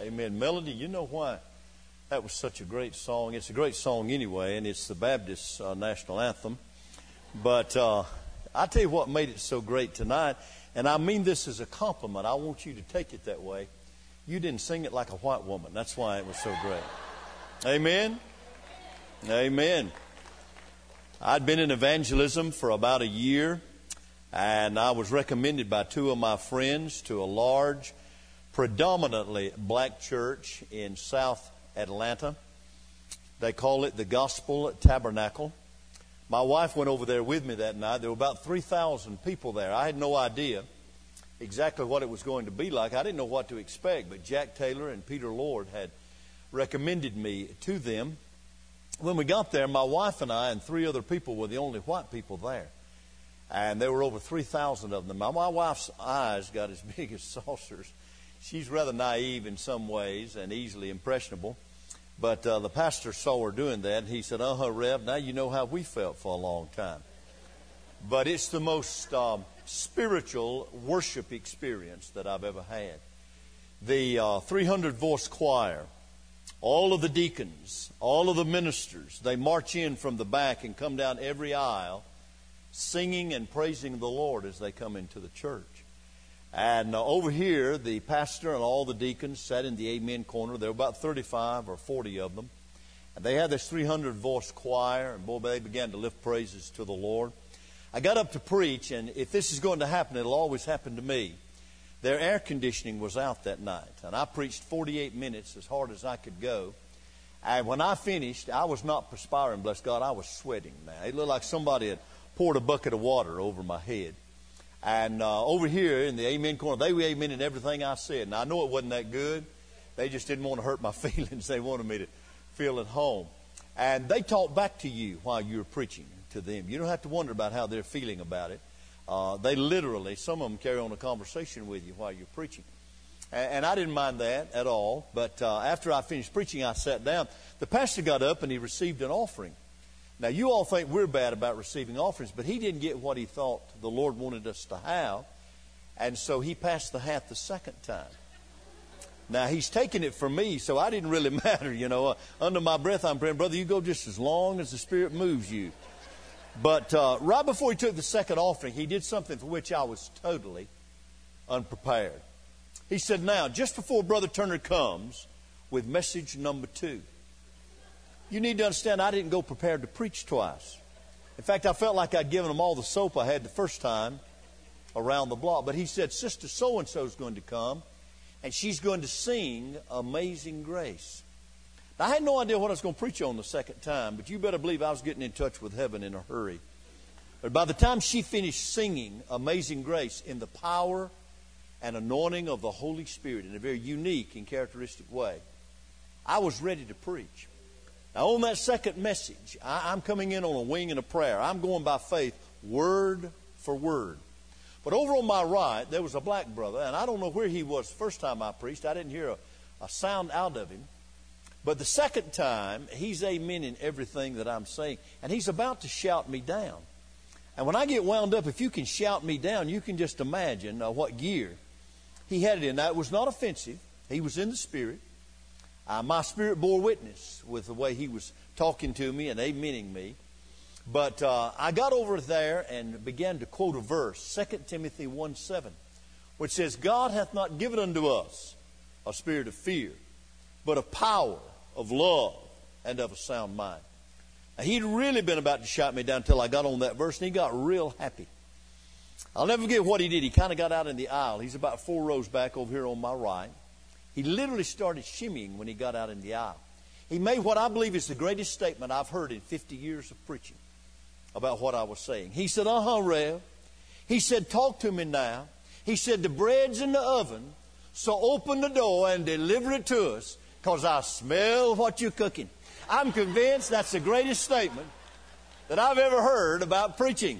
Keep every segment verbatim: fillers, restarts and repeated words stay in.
Amen. Melody, you know why that was such a great song? It's a great song anyway, and it's the Baptist uh, national anthem. But uh, I tell you what made it so great tonight, and I mean this as a compliment. I want you to take it that way. You didn't sing it like a white woman. That's why it was so great. Amen? Amen. I'd been in evangelism for about a year, and I was recommended by two of my friends to a large, predominantly black church in South Atlanta. They call it the Gospel Tabernacle. My wife went over there with me that night. There were about three thousand people there. I had no idea exactly what it was going to be like. I didn't know what to expect, but Jack Taylor and Peter Lord had recommended me to them. When we got there, my wife and I and three other people were the only white people there. And there were over three thousand of them. My, my wife's eyes got as big as saucers. She's rather naive in some ways and easily impressionable. But uh, the pastor saw her doing that, and he said, uh-huh, Rev, now you know how we felt for a long time. But it's the most um, spiritual worship experience that I've ever had. The uh, three hundred voice choir, all of the deacons, all of the ministers, they march in from the back and come down every aisle singing and praising the Lord as they come into the church. And uh, over here, the pastor and all the deacons sat in the amen corner. There were about thirty-five or forty of them. And they had this three hundred voice choir, and boy, they began to lift praises to the Lord. I got up to preach, and if this is going to happen, it'll always happen to me. Their air conditioning was out that night, and I preached forty-eight minutes as hard as I could go. And when I finished, I was not perspiring, bless God, I was sweating. Now, it looked like somebody had poured a bucket of water over my head. And uh, over here in the amen corner, they were amening everything I said. Now, I know it wasn't that good. They just didn't want to hurt my feelings. They wanted me to feel at home. And they talked back to you while you were preaching to them. You don't have to wonder about how they're feeling about it. Uh, they literally, some of them carry on a conversation with you while you're preaching. And, and I didn't mind that at all. But uh, after I finished preaching, I sat down. The pastor got up and he received an offering. Now, you all think we're bad about receiving offerings, but he didn't get what he thought the Lord wanted us to have. And so he passed the hat the second time. Now, he's taking it from me, so I didn't really matter, you know. Uh, under my breath, I'm praying, brother, you go just as long as the Spirit moves you. But uh, right before he took the second offering, he did something for which I was totally unprepared. He said, now, just before Brother Turner comes with message number two, you need to understand I didn't go prepared to preach twice. In fact, I felt like I'd given them all the soap I had the first time around the block. But he said, Sister so-and-so is going to come, and she's going to sing Amazing Grace. Now, I had no idea what I was going to preach on the second time, but you better believe I was getting in touch with heaven in a hurry. But by the time she finished singing Amazing Grace in the power and anointing of the Holy Spirit in a very unique and characteristic way, I was ready to preach. Now, on that second message, I, I'm coming in on a wing and a prayer. I'm going by faith, word for word. But over on my right, there was a black brother, and I don't know where he was the first time I preached. I didn't hear a, a sound out of him. But the second time, he's amening everything that I'm saying, and he's about to shout me down. And when I get wound up, if you can shout me down, you can just imagine uh, what gear he had it in. Now, it was not offensive. He was in the Spirit. Uh, my spirit bore witness with the way he was talking to me and amening me. But uh, I got over there and began to quote a verse, Second Timothy one seven, which says, God hath not given unto us a spirit of fear, but of power, of love, and of a sound mind. Now, he'd really been about to shout me down until I got on that verse, and he got real happy. I'll never forget what he did. He kind of got out in the aisle. He's about four rows back over here on my right. He literally started shimmying when he got out in the aisle. He made what I believe is the greatest statement I've heard in fifty years of preaching about what I was saying. He said, uh-huh, Rev. He said, talk to me now. He said, the bread's in the oven, so open the door and deliver it to us, because I smell what you're cooking. I'm convinced that's the greatest statement that I've ever heard about preaching.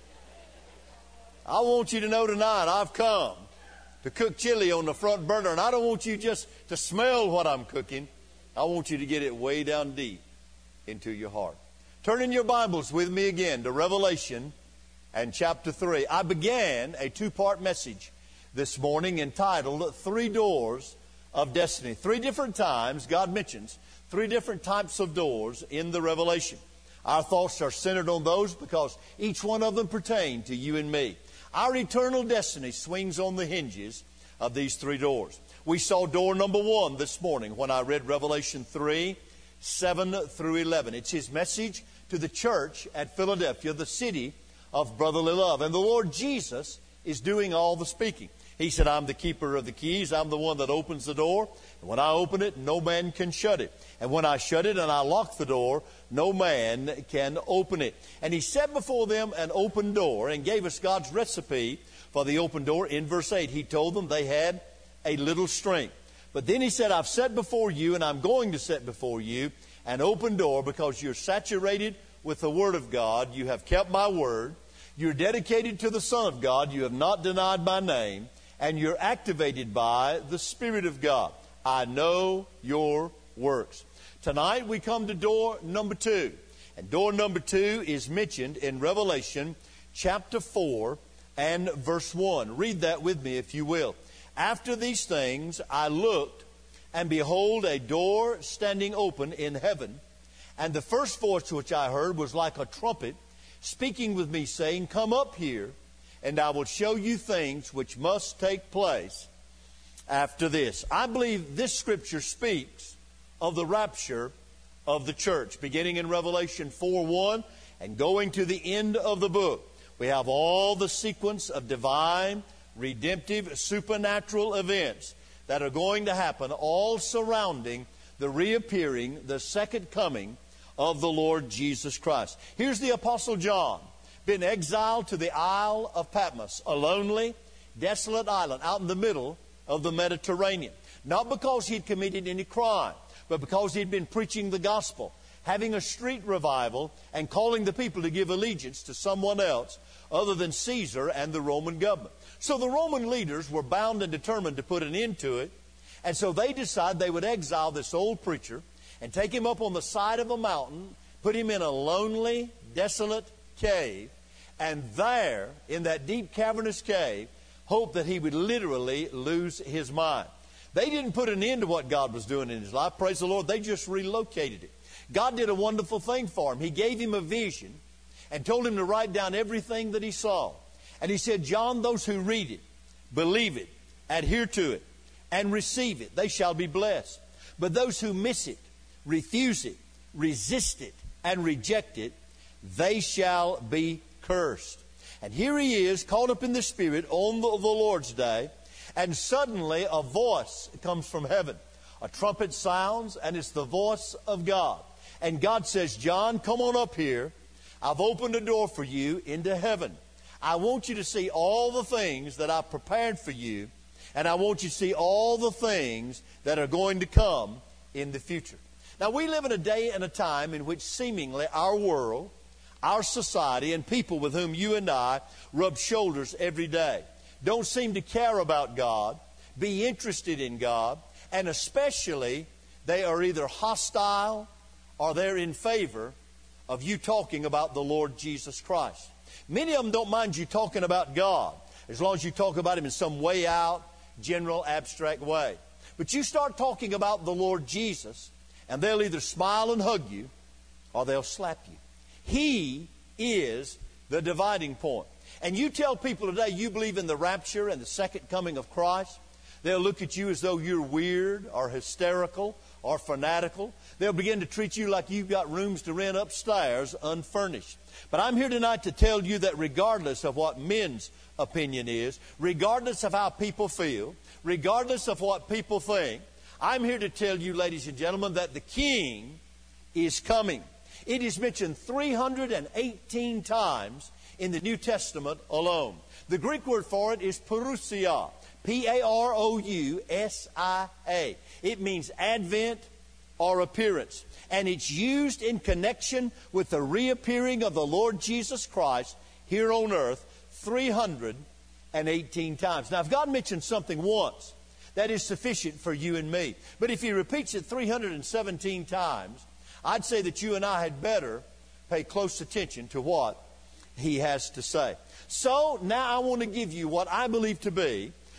I want you to know tonight I've come to cook chili on the front burner, and I don't want you just to smell what I'm cooking. I want you to get it way down deep into your heart. Turn in your Bibles with me again to Revelation and chapter three. I began a two-part message this morning entitled Three Doors of destiny. Three different times God mentions three different types of doors in the Revelation. Our thoughts are centered on those because each one of them pertain to you and me. Our eternal destiny swings on the hinges of these three doors. We saw door number one this morning when I read Revelation three, seven through eleven. It's his message to the church at Philadelphia, the city of brotherly love. And the Lord Jesus is doing all the speaking. He said, I'm the keeper of the keys. I'm the one that opens the door. And when I open it, no man can shut it. And when I shut it and I lock the door, no man can open it. And he set before them an open door and gave us God's recipe for the open door. In verse eight, he told them they had a little strength. But then he said, I've set before you, and I'm going to set before you an open door because you're saturated with the Word of God. You have kept my word. You're dedicated to the Son of God. You have not denied my name. And you're activated by the Spirit of God. I know your works. Tonight we come to door number two. And door number two is mentioned in Revelation chapter four and verse one. Read that with me if you will. After these things I looked, and behold, a door standing open in heaven. And the first voice which I heard was like a trumpet, speaking with me, saying, Come up here, and I will show you things which must take place after this. I believe this scripture speaks of the rapture of the church, beginning in Revelation four one and going to the end of the book. We have all the sequence of divine, redemptive, supernatural events that are going to happen, all surrounding the reappearing, the second coming of the Lord Jesus Christ. Here's the Apostle John, been exiled to the Isle of Patmos, a lonely, desolate island out in the middle of the Mediterranean. Not because he'd committed any crime, but because he'd been preaching the gospel, having a street revival, and calling the people to give allegiance to someone else other than Caesar and the Roman government. So the Roman leaders were bound and determined to put an end to it, and so they decided they would exile this old preacher and take him up on the side of a mountain, put him in a lonely, desolate cave, and there, in that deep cavernous cave, hope that he would literally lose his mind. They didn't put an end to what God was doing in his life. Praise the Lord. They just relocated it. God did a wonderful thing for him. He gave him a vision and told him to write down everything that he saw. And he said, John, those who read it, believe it, adhere to it, and receive it, they shall be blessed. But those who miss it, refuse it, resist it, and reject it, they shall be cursed. And here he is, caught up in the Spirit on the, the Lord's day, and suddenly a voice comes from heaven. A trumpet sounds, and it's the voice of God. And God says, John, come on up here. I've opened a door for you into heaven. I want you to see all the things that I've prepared for you, and I want you to see all the things that are going to come in the future. Now, we live in a day and a time in which seemingly our world, our society, and people with whom you and I rub shoulders every day don't seem to care about God, be interested in God, and especially they are either hostile or they're in favor of you talking about the Lord Jesus Christ. Many of them don't mind you talking about God, as long as you talk about Him in some way out, general, abstract way. But you start talking about the Lord Jesus, and they'll either smile and hug you, or they'll slap you. He is the dividing point. And you tell people today you believe in the rapture and the second coming of Christ, they'll look at you as though you're weird or hysterical or fanatical. They'll begin to treat you like you've got rooms to rent upstairs unfurnished. But I'm here tonight to tell you that regardless of what men's opinion is, regardless of how people feel, regardless of what people think, I'm here to tell you, ladies and gentlemen, that the King is coming. It is mentioned three hundred eighteen times in the New Testament alone. The Greek word for it is parousia, P A R O U S I A. It means advent or appearance. And it's used in connection with the reappearing of the Lord Jesus Christ here on earth three hundred eighteen times. Now, if God mentions something once, that is sufficient for you and me. But if He repeats it three hundred seventeen times, I'd say that you and I had better pay close attention to what He has to say. So now I want to give you what I believe to be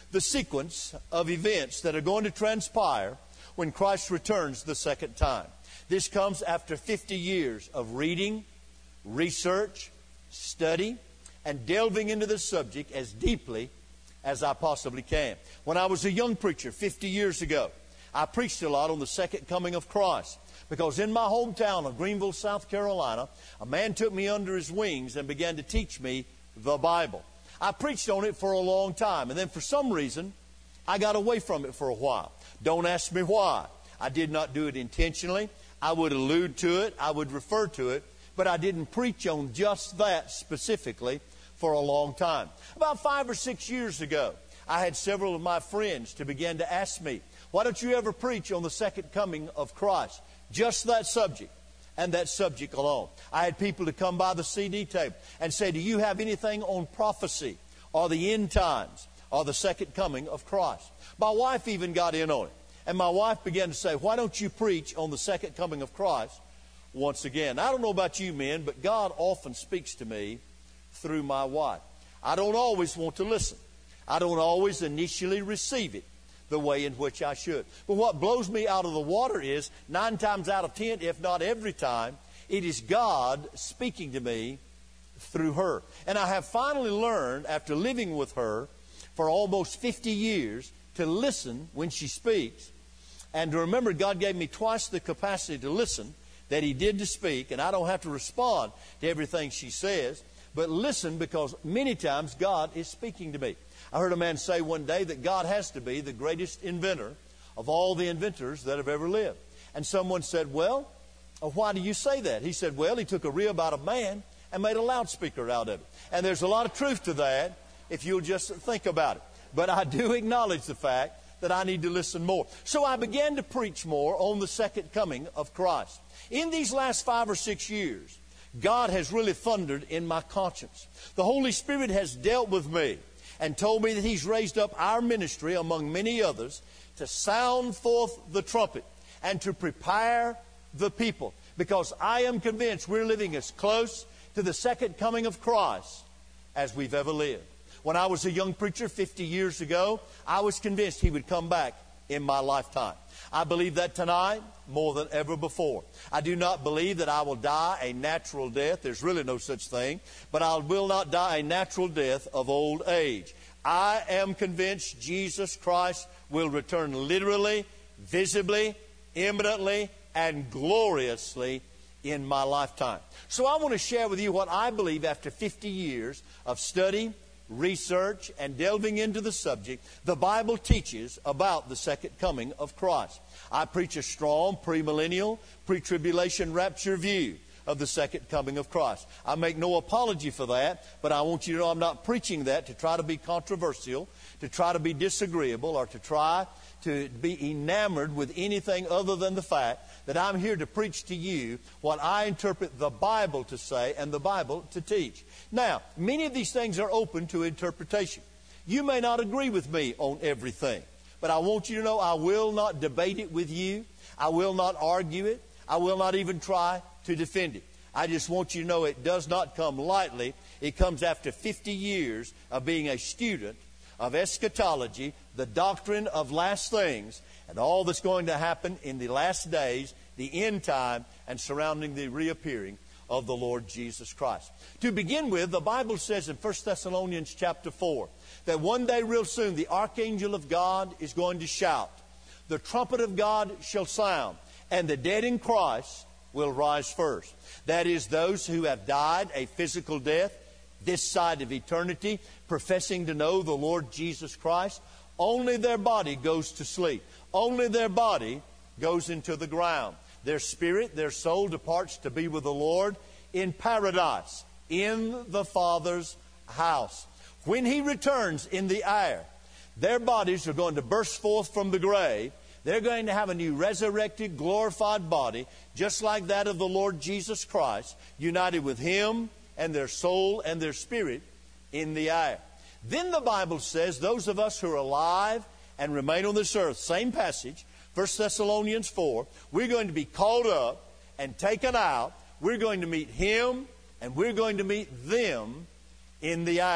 the sequence of events that are going to transpire when Christ returns the second time. This comes after fifty years of reading, research, study, and delving into the subject as deeply as I possibly can. When I was a young preacher fifty years ago, I preached a lot on the second coming of Christ, because in my hometown of Greenville, South Carolina, a man took me under his wings and began to teach me the Bible. I preached on it for a long time, and then for some reason, I got away from it for a while. Don't ask me why. I did not do it intentionally. I would allude to it. I would refer to it. But I didn't preach on just that specifically for a long time. About five or six years ago, I had several of my friends to begin to ask me, why don't you ever preach on the second coming of Christ? Just that subject and that subject alone. I had people to come by the C D table and say, do you have anything on prophecy or the end times or the second coming of Christ? My wife even got in on it. And my wife began to say, why don't you preach on the second coming of Christ once again? I don't know about you men, but God often speaks to me through my wife. I don't always want to listen. I don't always initially receive it the way in which I should. But what blows me out of the water is, nine times out of ten, if not every time, it is God speaking to me through her. And I have finally learned, after living with her for almost fifty years, to listen when she speaks, and to remember God gave me twice the capacity to listen that He did to speak, and I don't have to respond to everything she says, but listen, because many times God is speaking to me. I heard a man say one day that God has to be the greatest inventor of all the inventors that have ever lived. And someone said, well, why do you say that? He said, well, He took a rib out of man and made a loudspeaker out of it. And there's a lot of truth to that if you'll just think about it. But I do acknowledge the fact that I need to listen more. So I began to preach more on the second coming of Christ. In these last five or six years, God has really thundered in my conscience. The Holy Spirit has dealt with me and told me that He's raised up our ministry, among many others, to sound forth the trumpet and to prepare the people. Because I am convinced we're living as close to the second coming of Christ as we've ever lived. When I was a young preacher fifty years ago, I was convinced He would come back in my lifetime. I believe that tonight more than ever before. I do not believe that I will die a natural death. There's really no such thing. But I will not die a natural death of old age. I am convinced Jesus Christ will return literally, visibly, imminently, and gloriously in my lifetime. So I want to share with you what I believe after fifty years of study, research, and delving into the subject the Bible teaches about the second coming of Christ. I preach a strong premillennial, pre-tribulation rapture view of the second coming of Christ. I make no apology for that, but I want you to know I'm not preaching that to try to be controversial, to try to be disagreeable, or to try to be enamored with anything other than the fact that I'm here to preach to you what I interpret the Bible to say and the Bible to teach. Now, many of these things are open to interpretation. You may not agree with me on everything, but I want you to know I will not debate it with you. I will not argue it. I will not even try to defend it. I just want you to know it does not come lightly. It comes after fifty years of being a student of eschatology, the doctrine of last things, and all that's going to happen in the last days, the end time, and surrounding the reappearing of the Lord Jesus Christ. To begin with, the Bible says in First Thessalonians chapter four that one day real soon the archangel of God is going to shout. The trumpet of God shall sound, and the dead in Christ will rise first. That is, those who have died a physical death this side of eternity, professing to know the Lord Jesus Christ. Only their body goes to sleep. Only their body goes into the ground. Their spirit, their soul departs to be with the Lord in paradise, in the Father's house. When He returns in the air, their bodies are going to burst forth from the grave. They're going to have a new resurrected, glorified body, just like that of the Lord Jesus Christ, united with Him and their soul and their spirit in the air. Then the Bible says those of us who are alive and remain on this earth, same passage, First Thessalonians four, we're going to be called up and taken out. We're going to meet Him and we're going to meet them in the air.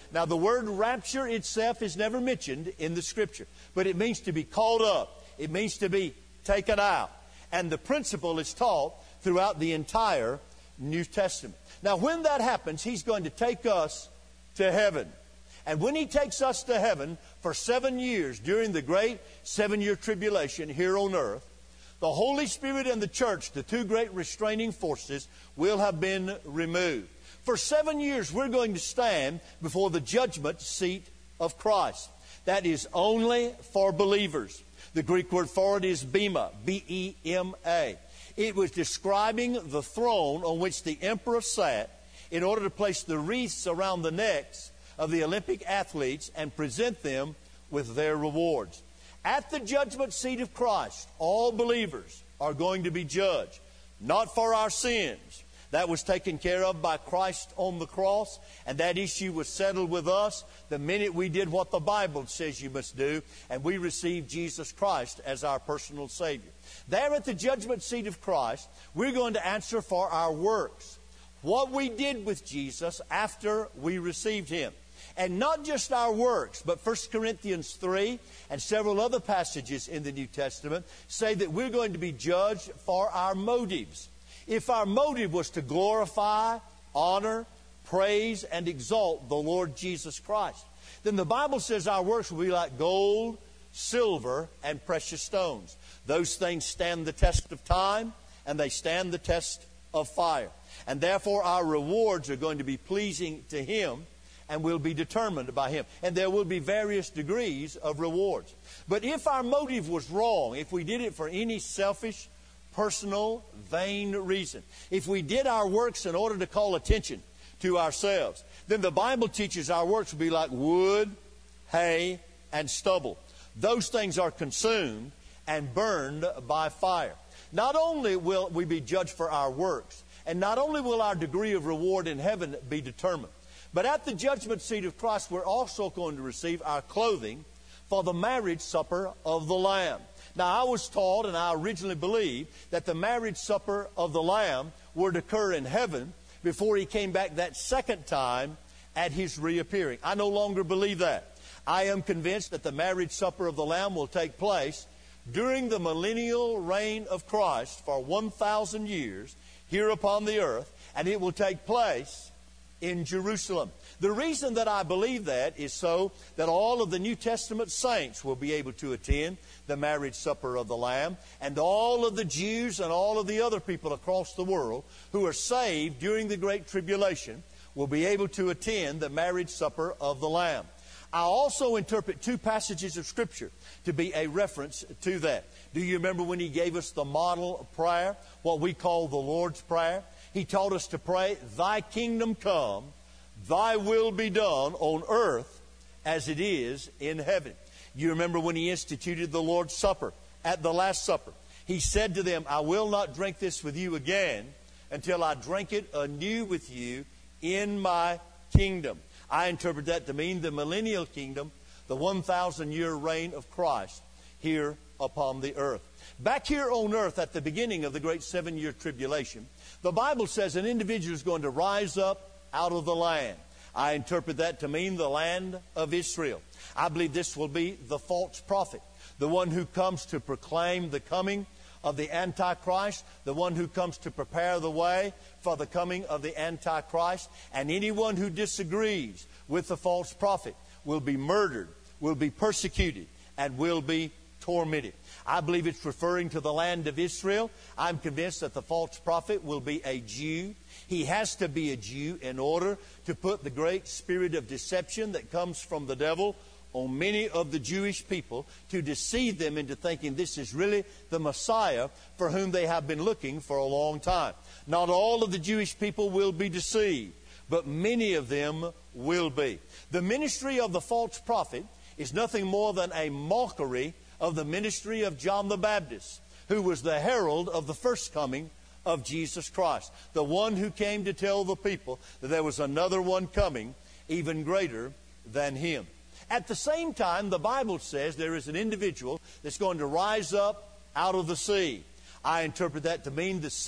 Now, the word rapture itself is never mentioned in the Scripture, but it means to be caught up. It means to be taken out. And the principle is taught throughout the entire New Testament. Now, when that happens, He's going to take us to heaven. And when He takes us to heaven for seven years during the great seven-year tribulation here on earth, the Holy Spirit and the church, the two great restraining forces, will have been removed. For seven years, we're going to stand before the judgment seat of Christ. That is only for believers. The Greek word for it is bema, B E M A. It was describing the throne on which the emperor sat in order to place the wreaths around the necks of the Olympic athletes and present them with their rewards. At the judgment seat of Christ, all believers are going to be judged, not for our sins. That was taken care of by Christ on the cross, and that issue was settled with us the minute we did what the Bible says you must do, and we received Jesus Christ as our personal Savior. There at the judgment seat of Christ, we're going to answer for our works, what we did with Jesus after we received Him. And not just our works, but First Corinthians three and several other passages in the New Testament say that we're going to be judged for our motives. If our motive was to glorify, honor, praise, and exalt the Lord Jesus Christ, then the Bible says our works will be like gold, silver, and precious stones. Those things stand the test of time, and they stand the test of fire. And therefore our rewards are going to be pleasing to Him and will be determined by Him. And there will be various degrees of rewards. But if our motive was wrong, if we did it for any selfish, personal, vain reason, if we did our works in order to call attention to ourselves, then the Bible teaches our works will be like wood, hay, and stubble. Those things are consumed and burned by fire. Not only will we be judged for our works, and not only will our degree of reward in heaven be determined, but at the judgment seat of Christ, we're also going to receive our clothing for the marriage supper of the Lamb. Now, I was taught, and I originally believed, that the marriage supper of the Lamb would occur in heaven before He came back that second time at His reappearing. I no longer believe that. I am convinced that the marriage supper of the Lamb will take place during the millennial reign of Christ for one thousand years here upon the earth, and it will take place in Jerusalem. The reason that I believe that is so that all of the New Testament saints will be able to attend the marriage supper of the Lamb, and all of the Jews and all of the other people across the world who are saved during the Great Tribulation will be able to attend the marriage supper of the Lamb. I also interpret two passages of Scripture to be a reference to that. Do you remember when He gave us the model prayer, what we call the Lord's Prayer? He taught us to pray, "Thy kingdom come, Thy will be done on earth as it is in heaven." You remember when He instituted the Lord's Supper at the Last Supper. He said to them, "I will not drink this with you again until I drink it anew with you in my kingdom." I interpret that to mean the millennial kingdom, the one thousand year reign of Christ here upon the earth. Back here on earth at the beginning of the great seven-year tribulation, the Bible says an individual is going to rise up out of the land. I interpret that to mean the land of Israel. I believe this will be the false prophet, the one who comes to proclaim the coming of the Antichrist, the one who comes to prepare the way for the coming of the Antichrist. And anyone who disagrees with the false prophet will be murdered, will be persecuted, and will be tormented. I believe it's referring to the land of Israel. I'm convinced that the false prophet will be a Jew. He has to be a Jew in order to put the great spirit of deception that comes from the devil on many of the Jewish people to deceive them into thinking this is really the Messiah for whom they have been looking for a long time. Not all of the Jewish people will be deceived, but many of them will be. The ministry of the false prophet is nothing more than a mockery of the ministry of John the Baptist, who was the herald of the first coming of Jesus Christ, the one who came to tell the people that there was another one coming, even greater than him. At the same time, the Bible says there is an individual that's going to rise up out of the sea. I interpret that to mean the sea of nations over in Europe. I believe this will be the Jew. He has to be a Jew in order to put the great spirit of deception that comes from the devil on many of the Jewish people to deceive them into thinking this is really the Messiah for whom they have been looking for a long time. Not all of the Jewish people will be deceived, but many of them will be. The ministry of the false prophet is nothing more than a mockery of the ministry of John the Baptist, who was the herald of the first coming of Jesus Christ, the one who came to tell the people that there was another one coming, even greater than him. At the same time, the Bible says there is an individual that's going to rise up out of the sea. I interpret that to mean the sea of nations over in Europe. I believe this will be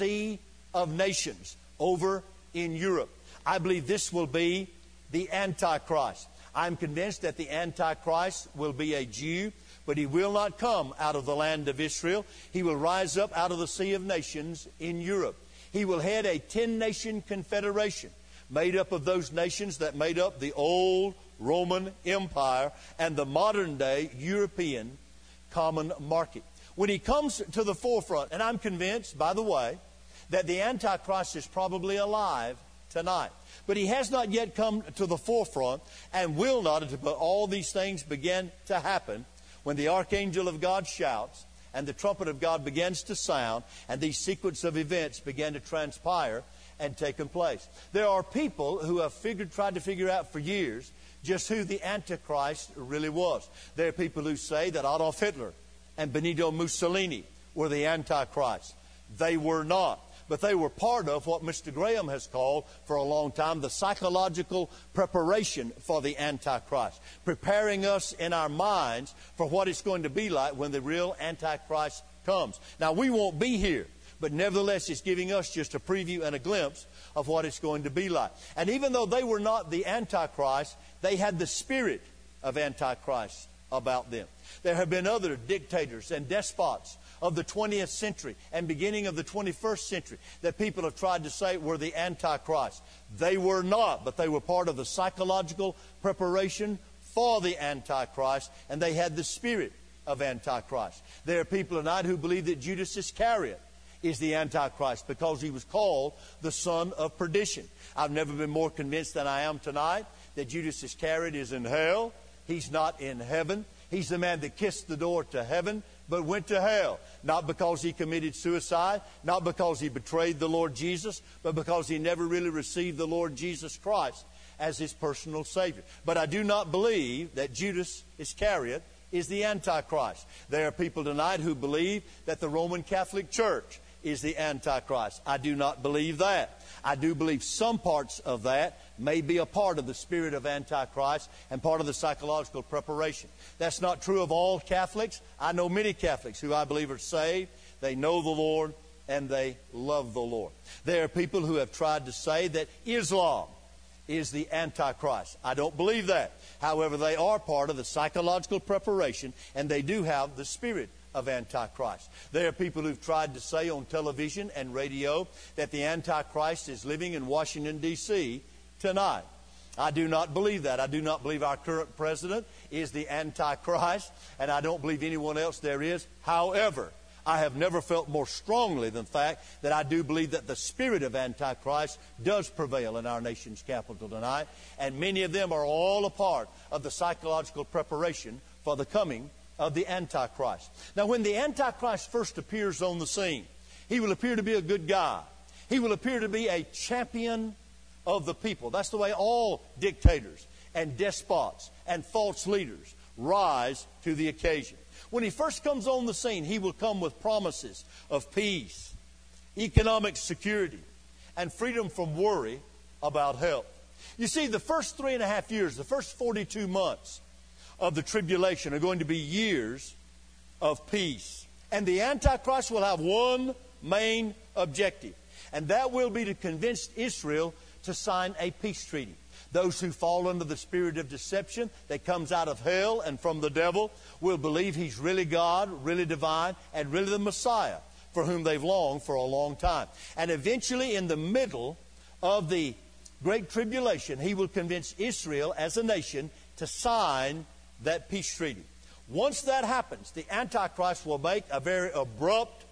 the Antichrist. I'm convinced that the Antichrist will be a Jew, but he will not come out of the land of Israel. He will rise up out of the Sea of Nations in Europe. He will head a ten-nation confederation made up of those nations that made up the old Roman Empire and the modern-day European common market. When he comes to the forefront, and I'm convinced, by the way, that the Antichrist is probably alive tonight. But he has not yet come to the forefront and will not until all these things begin to happen when the archangel of God shouts and the trumpet of God begins to sound and these sequence of events begin to transpire and take place. There are people who have figured, tried to figure out for years just who the Antichrist really was. There are people who say that Adolf Hitler and Benito Mussolini were the Antichrist. They were not. But they were part of what Mister Graham has called for a long time the psychological preparation for the Antichrist, preparing us in our minds for what it's going to be like when the real Antichrist comes. Now, we won't be here, but nevertheless, it's giving us just a preview and a glimpse of what it's going to be like. And even though they were not the Antichrist, they had the spirit of Antichrist about them. There have been other dictators and despots of the twentieth century and beginning of the twenty-first century that people have tried to say were the Antichrist. They were not, but they were part of the psychological preparation for the Antichrist, and they had the spirit of Antichrist. There are people tonight who believe that Judas Iscariot is the Antichrist because he was called the son of perdition. I've never been more convinced than I am tonight that Judas Iscariot is in hell. He's not in heaven. He's the man that kissed the door to heaven but went to hell. Not because he committed suicide, not because he betrayed the Lord Jesus, but because he never really received the Lord Jesus Christ as his personal Savior. But I do not believe that Judas Iscariot is the Antichrist. There are people tonight who believe that the Roman Catholic Church is the Antichrist. I do not believe that. I do believe some parts of that may be a part of the spirit of Antichrist and part of the psychological preparation. That's not true of all Catholics. I know many Catholics who I believe are saved. They know the Lord and they love the Lord. There are people who have tried to say that Islam is the Antichrist. I don't believe that. However, they are part of the psychological preparation and they do have the spirit of Antichrist. There are people who've tried to say on television and radio that the Antichrist is living in Washington, D C tonight. I do not believe that. I do not believe our current president is the Antichrist, and I don't believe anyone else there is. However, I have never felt more strongly than the fact that I do believe that the spirit of Antichrist does prevail in our nation's capital tonight, and many of them are all a part of the psychological preparation for the coming of the Antichrist. Now, when the Antichrist first appears on the scene, he will appear to be a good guy. He will appear to be a champion of the people. That's the way all dictators and despots and false leaders rise to the occasion. When he first comes on the scene, he will come with promises of peace, economic security, and freedom from worry about health. You see, the first three and a half years, the first forty-two months of the tribulation are going to be years of peace. And the Antichrist will have one main objective, and that will be to convince Israel to sign a peace treaty. Those who fall under the spirit of deception that comes out of hell and from the devil will believe he's really God, really divine, and really the Messiah for whom they've longed for a long time. And eventually, in the middle of the Great Tribulation, he will convince Israel as a nation to sign that peace treaty. Once that happens, the Antichrist will make a very abrupt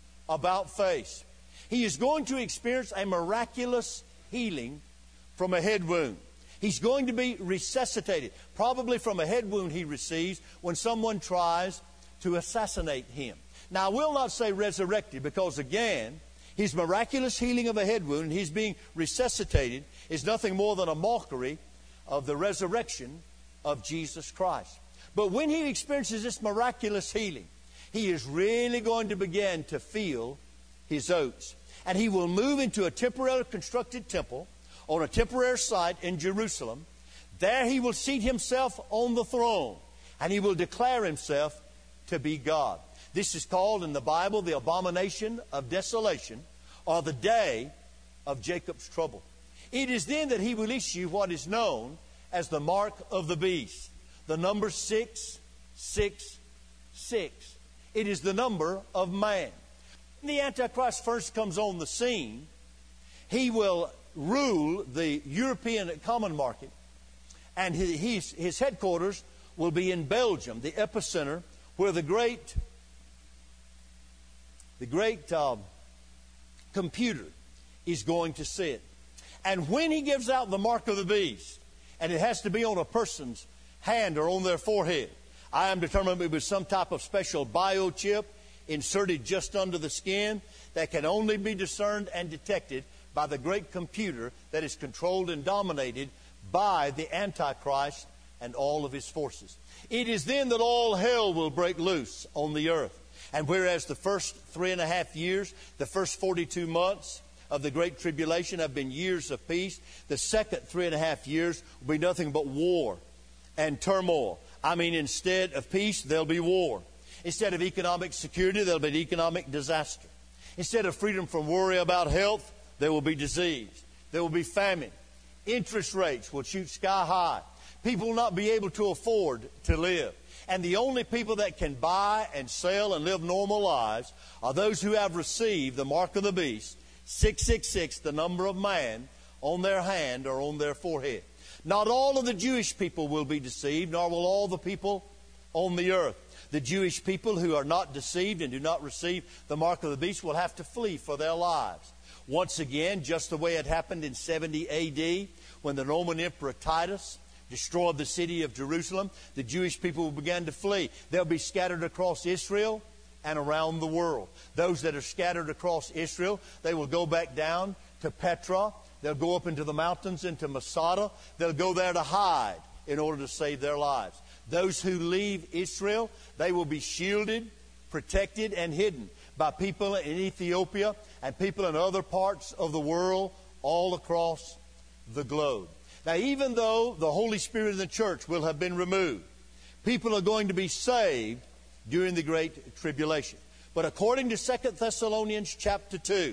about face. He is going to experience a miraculous healing from a head wound. He's going to be resuscitated, probably from a head wound he receives when someone tries to assassinate him. Now, I will not say resurrected because, again, his miraculous healing of a head wound, he's being resuscitated, is nothing more than a mockery of the resurrection of Jesus Christ. But when he experiences this miraculous healing, he is really going to begin to feel his oats. And he will move into a temporarily constructed temple on a temporary site in Jerusalem. There he will seat himself on the throne, and he will declare himself to be God. This is called in the Bible the abomination of desolation, or the day of Jacob's trouble. It is then that he will issue what is known as the mark of the beast, the number six six six. It is the number of man. When the Antichrist first comes on the scene, he will rule the European common market, and his, his headquarters will be in Belgium, the epicenter where the great, the great uh, computer is going to sit. And when he gives out the mark of the beast, and it has to be on a person's hand or on their forehead, I am determined it was some type of special biochip inserted just under the skin that can only be discerned and detected by the great computer that is controlled and dominated by the Antichrist and all of his forces. It is then that all hell will break loose on the earth. And whereas the first three and a half years, the first forty-two months of the Great Tribulation have been years of peace, the second three and a half years will be nothing but war and turmoil. I mean, instead of peace, there'll be war. Instead of economic security, there'll be economic disaster. Instead of freedom from worry about health, there will be disease. There will be famine. Interest rates will shoot sky high. People will not be able to afford to live. And the only people that can buy and sell and live normal lives are those who have received the mark of the beast, six six six, the number of man, on their hand or on their forehead. Not all of the Jewish people will be deceived, nor will all the people on the earth. The Jewish people who are not deceived and do not receive the mark of the beast will have to flee for their lives. Once again, just the way it happened in seventy A D, when the Roman Emperor Titus destroyed the city of Jerusalem, the Jewish people began to flee. They'll be scattered across Israel and around the world. Those that are scattered across Israel, they will go back down to Petra. They'll go up into the mountains, into Masada. They'll go there to hide in order to save their lives. Those who leave Israel, they will be shielded, protected, and hidden by people in Ethiopia and people in other parts of the world all across the globe. Now, even though the Holy Spirit of the church will have been removed, people are going to be saved during the Great Tribulation. But according to Second Thessalonians chapter two,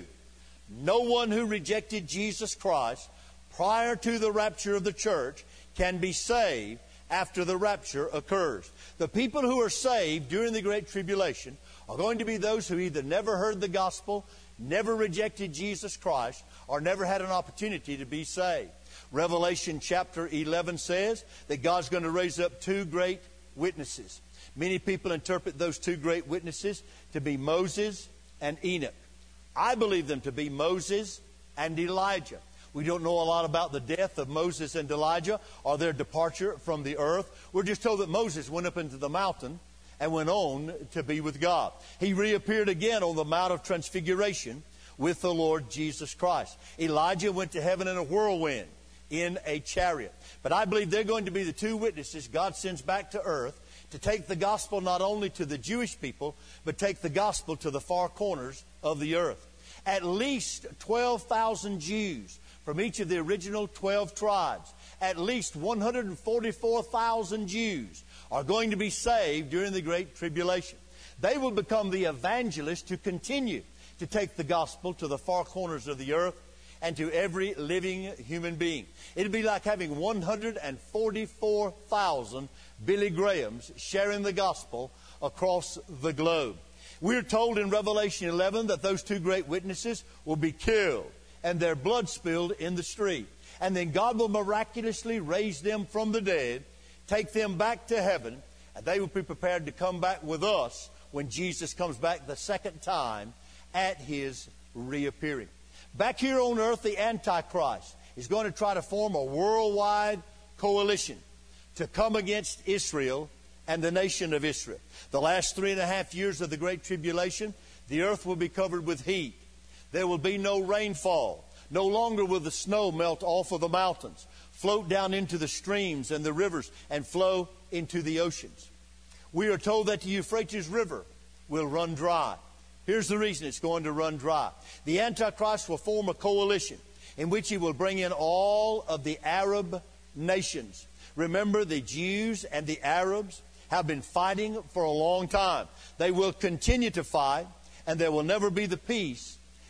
no one who rejected Jesus Christ prior to the rapture of the church can be saved after the rapture occurs. The people who are saved during the Great Tribulation are going to be those who either never heard the gospel, never rejected Jesus Christ, or never had an opportunity to be saved. Revelation chapter eleven says that God's going to raise up two great witnesses. Many people interpret those two great witnesses to be Moses and Enoch. I believe them to be Moses and Elijah. We don't know a lot about the death of Moses and Elijah or their departure from the earth. We're just told that Moses went up into the mountain and went on to be with God. He reappeared again on the Mount of Transfiguration with the Lord Jesus Christ. Elijah went to heaven in a whirlwind, in a chariot. But I believe they're going to be the two witnesses God sends back to earth to take the gospel not only to the Jewish people, but take the gospel to the far corners of the earth. At least twelve thousand Jews from each of the original twelve tribes, at least one hundred forty-four thousand Jews are going to be saved during the Great Tribulation. They will become the evangelists to continue to take the gospel to the far corners of the earth and to every living human being. It'd be like having one hundred forty-four thousand Billy Grahams sharing the gospel across the globe. We're told in Revelation eleven that those two great witnesses will be killed and their blood spilled in the street. And then God will miraculously raise them from the dead, take them back to heaven, and they will be prepared to come back with us when Jesus comes back the second time at His reappearing. Back here on earth, the Antichrist is going to try to form a worldwide coalition to come against Israel and the nation of Israel. The last three and a half years of the Great Tribulation, the earth will be covered with heat. There will be no rainfall. No longer will the snow melt off of the mountains, float down into the streams and the rivers, and flow into the oceans. We are told that the Euphrates River will run dry. Here's the reason it's going to run dry. The Antichrist will form a coalition in which he will bring in all of the Arab nations. Remember, the Jews and the Arabs have been fighting for a long time. They will continue to fight, and there will never be the peace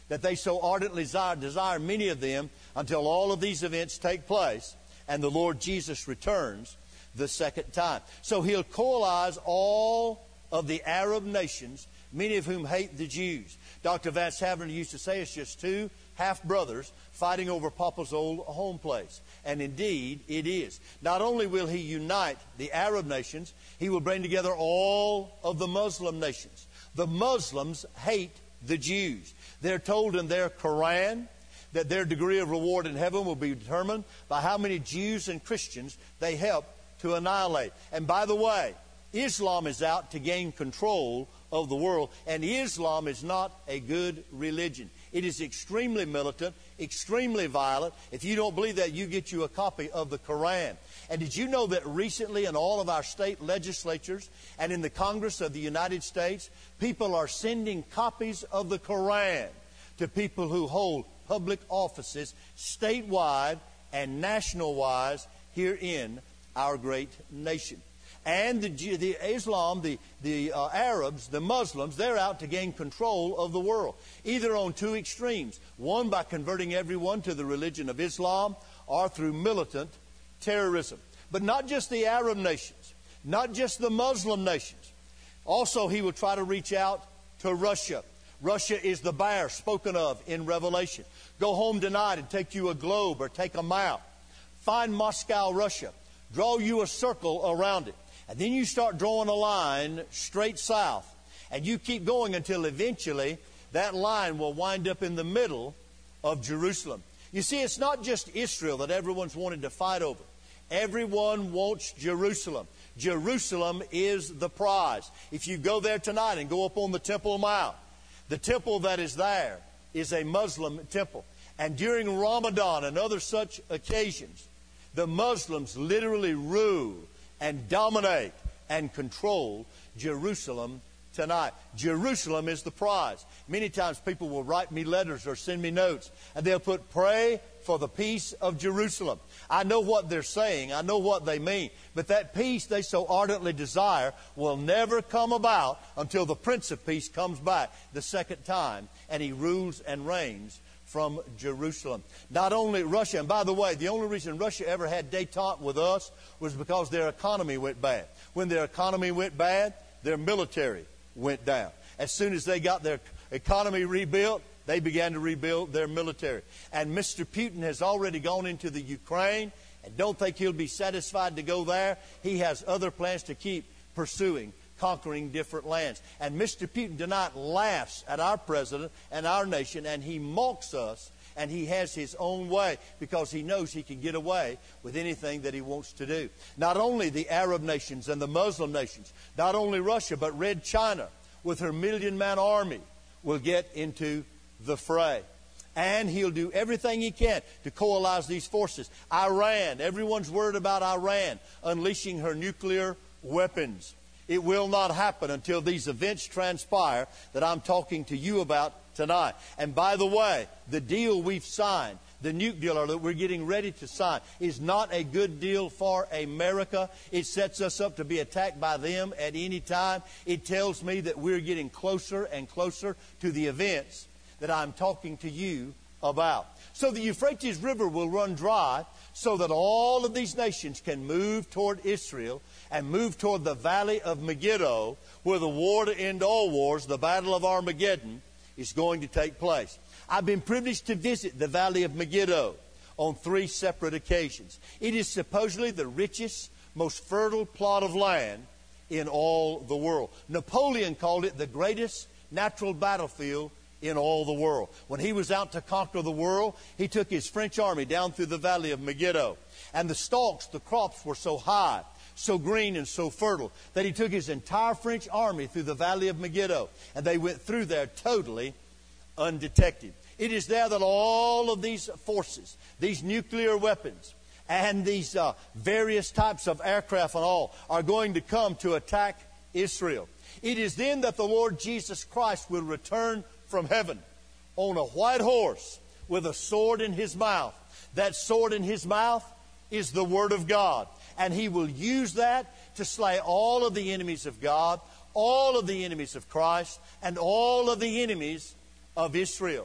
that they so ardently desire, desire many of them until all of these events take place and the Lord Jesus returns the second time. So he'll coalize all of the Arab nations, many of whom hate the Jews. Doctor Vance Havner used to say it's just two half-brothers fighting over Papa's old home place. And indeed, it is. Not only will he unite the Arab nations, he will bring together all of the Muslim nations. The Muslims hate the Jews. They're told in their Quran that their degree of reward in heaven will be determined by how many Jews and Christians they help to annihilate. And by the way, Islam is out to gain control of the world, and Islam is not a good religion. It is extremely militant, extremely violent. If you don't believe that, you get you a copy of the Quran. And did you know that recently in all of our state legislatures and in the Congress of the United States, people are sending copies of the Quran to people who hold public offices statewide and national-wise here in our great nation. And the, the Islam, the, the uh, Arabs, the Muslims, they're out to gain control of the world, either on two extremes. One, by converting everyone to the religion of Islam, or through militant terrorism. But not just the Arab nations, not just the Muslim nations. Also, he will try to reach out to Russia. Russia is the bear spoken of in Revelation. Go home tonight and take you a globe or take a map. Find Moscow, Russia. Draw you a circle around it. And then you start drawing a line straight south. And you keep going until eventually that line will wind up in the middle of Jerusalem. You see, it's not just Israel that everyone's wanted to fight over. Everyone wants Jerusalem. Jerusalem is the prize. If you go there tonight and go up on the Temple Mount, the temple that is there is a Muslim temple. And during Ramadan and other such occasions, the Muslims literally rule and dominate and control Jerusalem tonight. Jerusalem is the prize. Many times people will write me letters or send me notes, and they'll put, "Pray for the peace of Jerusalem." I know what they're saying. I know what they mean. But that peace they so ardently desire will never come about until the Prince of Peace comes back the second time, and he rules and reigns from Jerusalem. Not only Russia, and by the way, the only reason Russia ever had détente with us was because their economy went bad. When their economy went bad, their military went down. As soon as they got their economy rebuilt, they began to rebuild their military. And Mister Putin has already gone into the Ukraine, and don't think he'll be satisfied to go there. He has other plans to keep pursuing, conquering different lands. And Mister Putin tonight laughs at our president and our nation, and he mocks us, and he has his own way because he knows he can get away with anything that he wants to do. Not only the Arab nations and the Muslim nations, not only Russia, but Red China with her million-man army will get into the fray. And he'll do everything he can to coalesce these forces. Iran, everyone's worried about Iran unleashing her nuclear weapons. It will not happen until these events transpire that I'm talking to you about tonight. And by the way, the deal we've signed, the nuke deal that we're getting ready to sign, is not a good deal for America. It sets us up to be attacked by them at any time. It tells me that we're getting closer and closer to the events that I'm talking to you about. So the Euphrates River will run dry so that all of these nations can move toward Israel and move toward the valley of Megiddo, where the war to end all wars, the Battle of Armageddon, is going to take place. I've been privileged to visit the valley of Megiddo on three separate occasions. It is supposedly the richest, most fertile plot of land in all the world. Napoleon called it the greatest natural battlefield in all the world. When he was out to conquer the world, he took his French army down through the valley of Megiddo. And the stalks, the crops were so high, so green and so fertile, that he took his entire French army through the valley of Megiddo. And they went through there totally undetected. It is there that all of these forces, these nuclear weapons, and these uh, various types of aircraft and all are going to come to attack Israel. It is then that the Lord Jesus Christ will return from heaven on a white horse with a sword in his mouth. That sword in his mouth is the Word of God. And he will use that to slay all of the enemies of God, all of the enemies of Christ, and all of the enemies of Israel.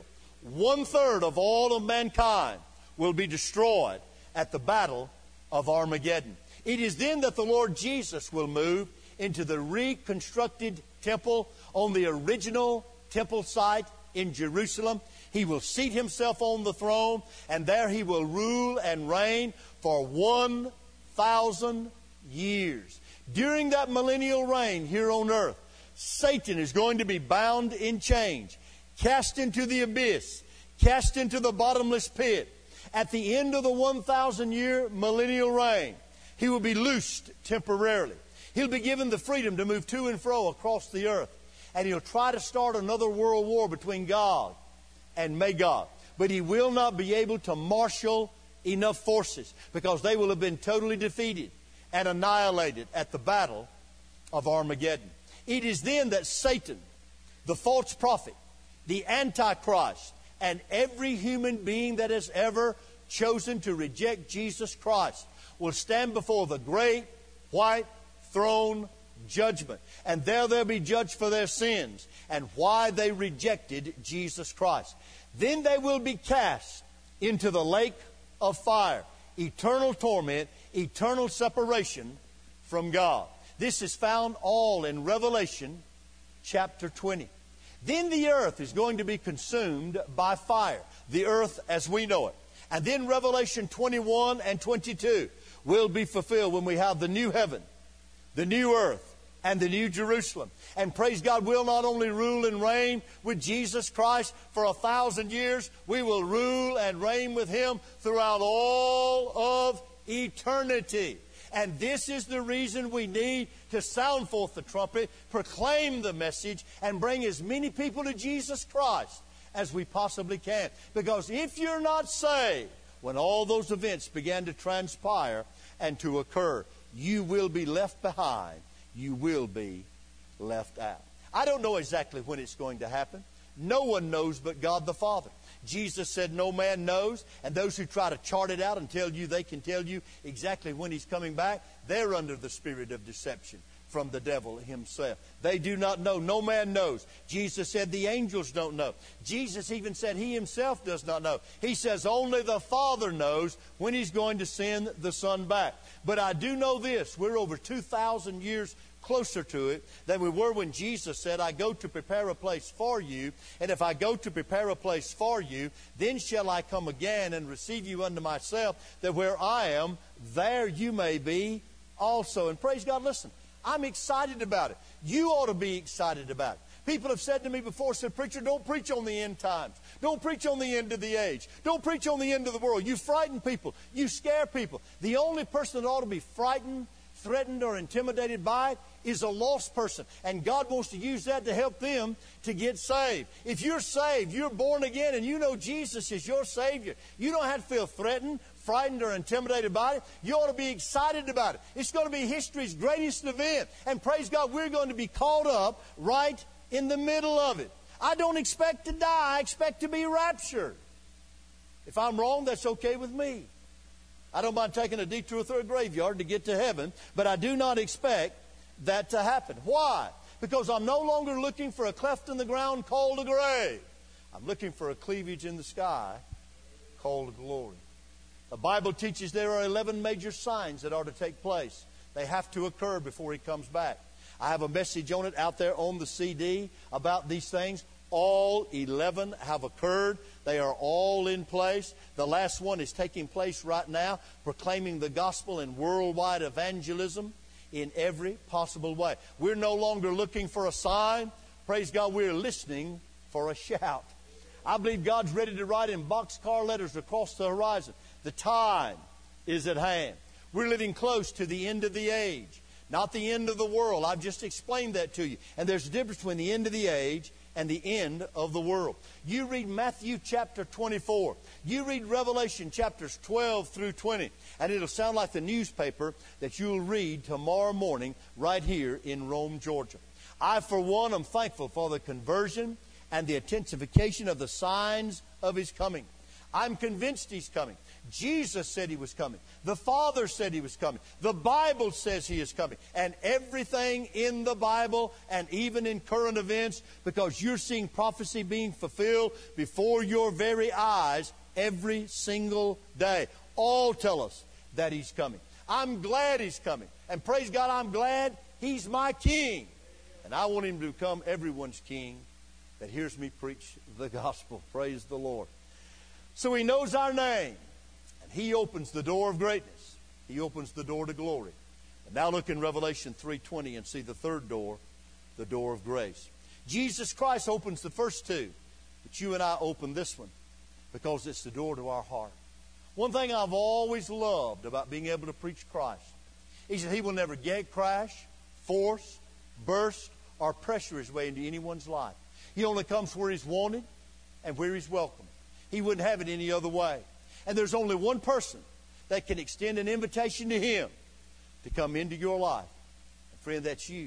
one third of all of mankind will be destroyed at the battle of Armageddon. It is then that the Lord Jesus will move into the reconstructed temple on the original temple site in Jerusalem. He will seat himself on the throne, and there he will rule and reign for one thousand years. During that millennial reign here on earth, Satan is going to be bound in chains, cast into the abyss, cast into the bottomless pit. At the end of the one thousand year millennial reign, he will be loosed temporarily. He'll be given the freedom to move to and fro across the earth. And he'll try to start another world war between God and Magog. But he will not be able to marshal enough forces, because they will have been totally defeated and annihilated at the battle of Armageddon. It is then that Satan, the false prophet, the Antichrist, and every human being that has ever chosen to reject Jesus Christ will stand before the great white throne judgment. And there they'll be judged for their sins and why they rejected Jesus Christ. Then they will be cast into the lake of fire, eternal torment, eternal separation from God. This is found all in Revelation chapter twenty. Then the earth is going to be consumed by fire, the earth as we know it. And then Revelation twenty-one and twenty-two will be fulfilled when we have the new heaven, the new earth, and the new Jerusalem. And praise God, we'll not only rule and reign with Jesus Christ for a thousand years, we will rule and reign with Him throughout all of eternity. And this is the reason we need to sound forth the trumpet, proclaim the message, and bring as many people to Jesus Christ as we possibly can. Because if you're not saved, when all those events began to transpire and to occur, you will be left behind. You will be left out. I don't know exactly when it's going to happen. No one knows but God the Father. Jesus said no man knows, and those who try to chart it out and tell you they can tell you exactly when He's coming back, they're under the spirit of deception from the devil himself. They do not know. No man knows. Jesus said the angels don't know. Jesus even said He Himself does not know. He says only the Father knows when He's going to send the Son back. But I do know this. We're over two thousand years closer to it than we were when Jesus said, I go to prepare a place for you, and if I go to prepare a place for you, then shall I come again and receive you unto myself, that where I am, there you may be also. And praise God, listen, I'm excited about it. You ought to be excited about it. People have said to me before, said, preacher, don't preach on the end times. Don't preach on the end of the age. Don't preach on the end of the world. You frighten people. You scare people. The only person that ought to be frightened, threatened, or intimidated by it is a lost person. And God wants to use that to help them to get saved. If you're saved, you're born again, and you know Jesus is your Savior, you don't have to feel threatened, frightened, or intimidated by it. You ought to be excited about it. It's going to be history's greatest event. And praise God, we're going to be caught up right in the middle of it. I don't expect to die. I expect to be raptured. If I'm wrong, that's okay with me. I don't mind taking a detour through a graveyard to get to heaven, but I do not expect that to happen. Why? Because I'm no longer looking for a cleft in the ground called a grave. I'm looking for a cleavage in the sky called glory. The Bible teaches there are eleven major signs that are to take place. They have to occur before He comes back. I have a message on it out there on the C D about these things. All eleven have occurred. They are all in place. The last one is taking place right now, proclaiming the gospel in worldwide evangelism in every possible way. We're no longer looking for a sign. Praise God, we're listening for a shout. I believe God's ready to write in boxcar letters across the horizon. The time is at hand. We're living close to the end of the age, not the end of the world. I've just explained that to you. And there's a difference between the end of the age and the end of the world. You read Matthew chapter twenty-four. You read Revelation chapters twelve through twenty. And it'll sound like the newspaper that you'll read tomorrow morning right here in Rome, Georgia. I, for one, am thankful for the conversion and the intensification of the signs of His coming. I'm convinced He's coming. Jesus said He was coming. The Father said He was coming. The Bible says He is coming. And everything in the Bible and even in current events, because you're seeing prophecy being fulfilled before your very eyes every single day, all tell us that He's coming. I'm glad He's coming. And praise God, I'm glad He's my King. And I want Him to become everyone's King that hears me preach the gospel. Praise the Lord. So He knows our name. And He opens the door of greatness. He opens the door to glory. And now look in Revelation three twenty and see the third door, the door of grace. Jesus Christ opens the first two. But you and I open this one because it's the door to our heart. One thing I've always loved about being able to preach Christ is that He will never get, crash, force, burst, or pressure His way into anyone's life. He only comes where He's wanted and where He's welcome. He wouldn't have it any other way. And there's only one person that can extend an invitation to Him to come into your life. And friend, that's you.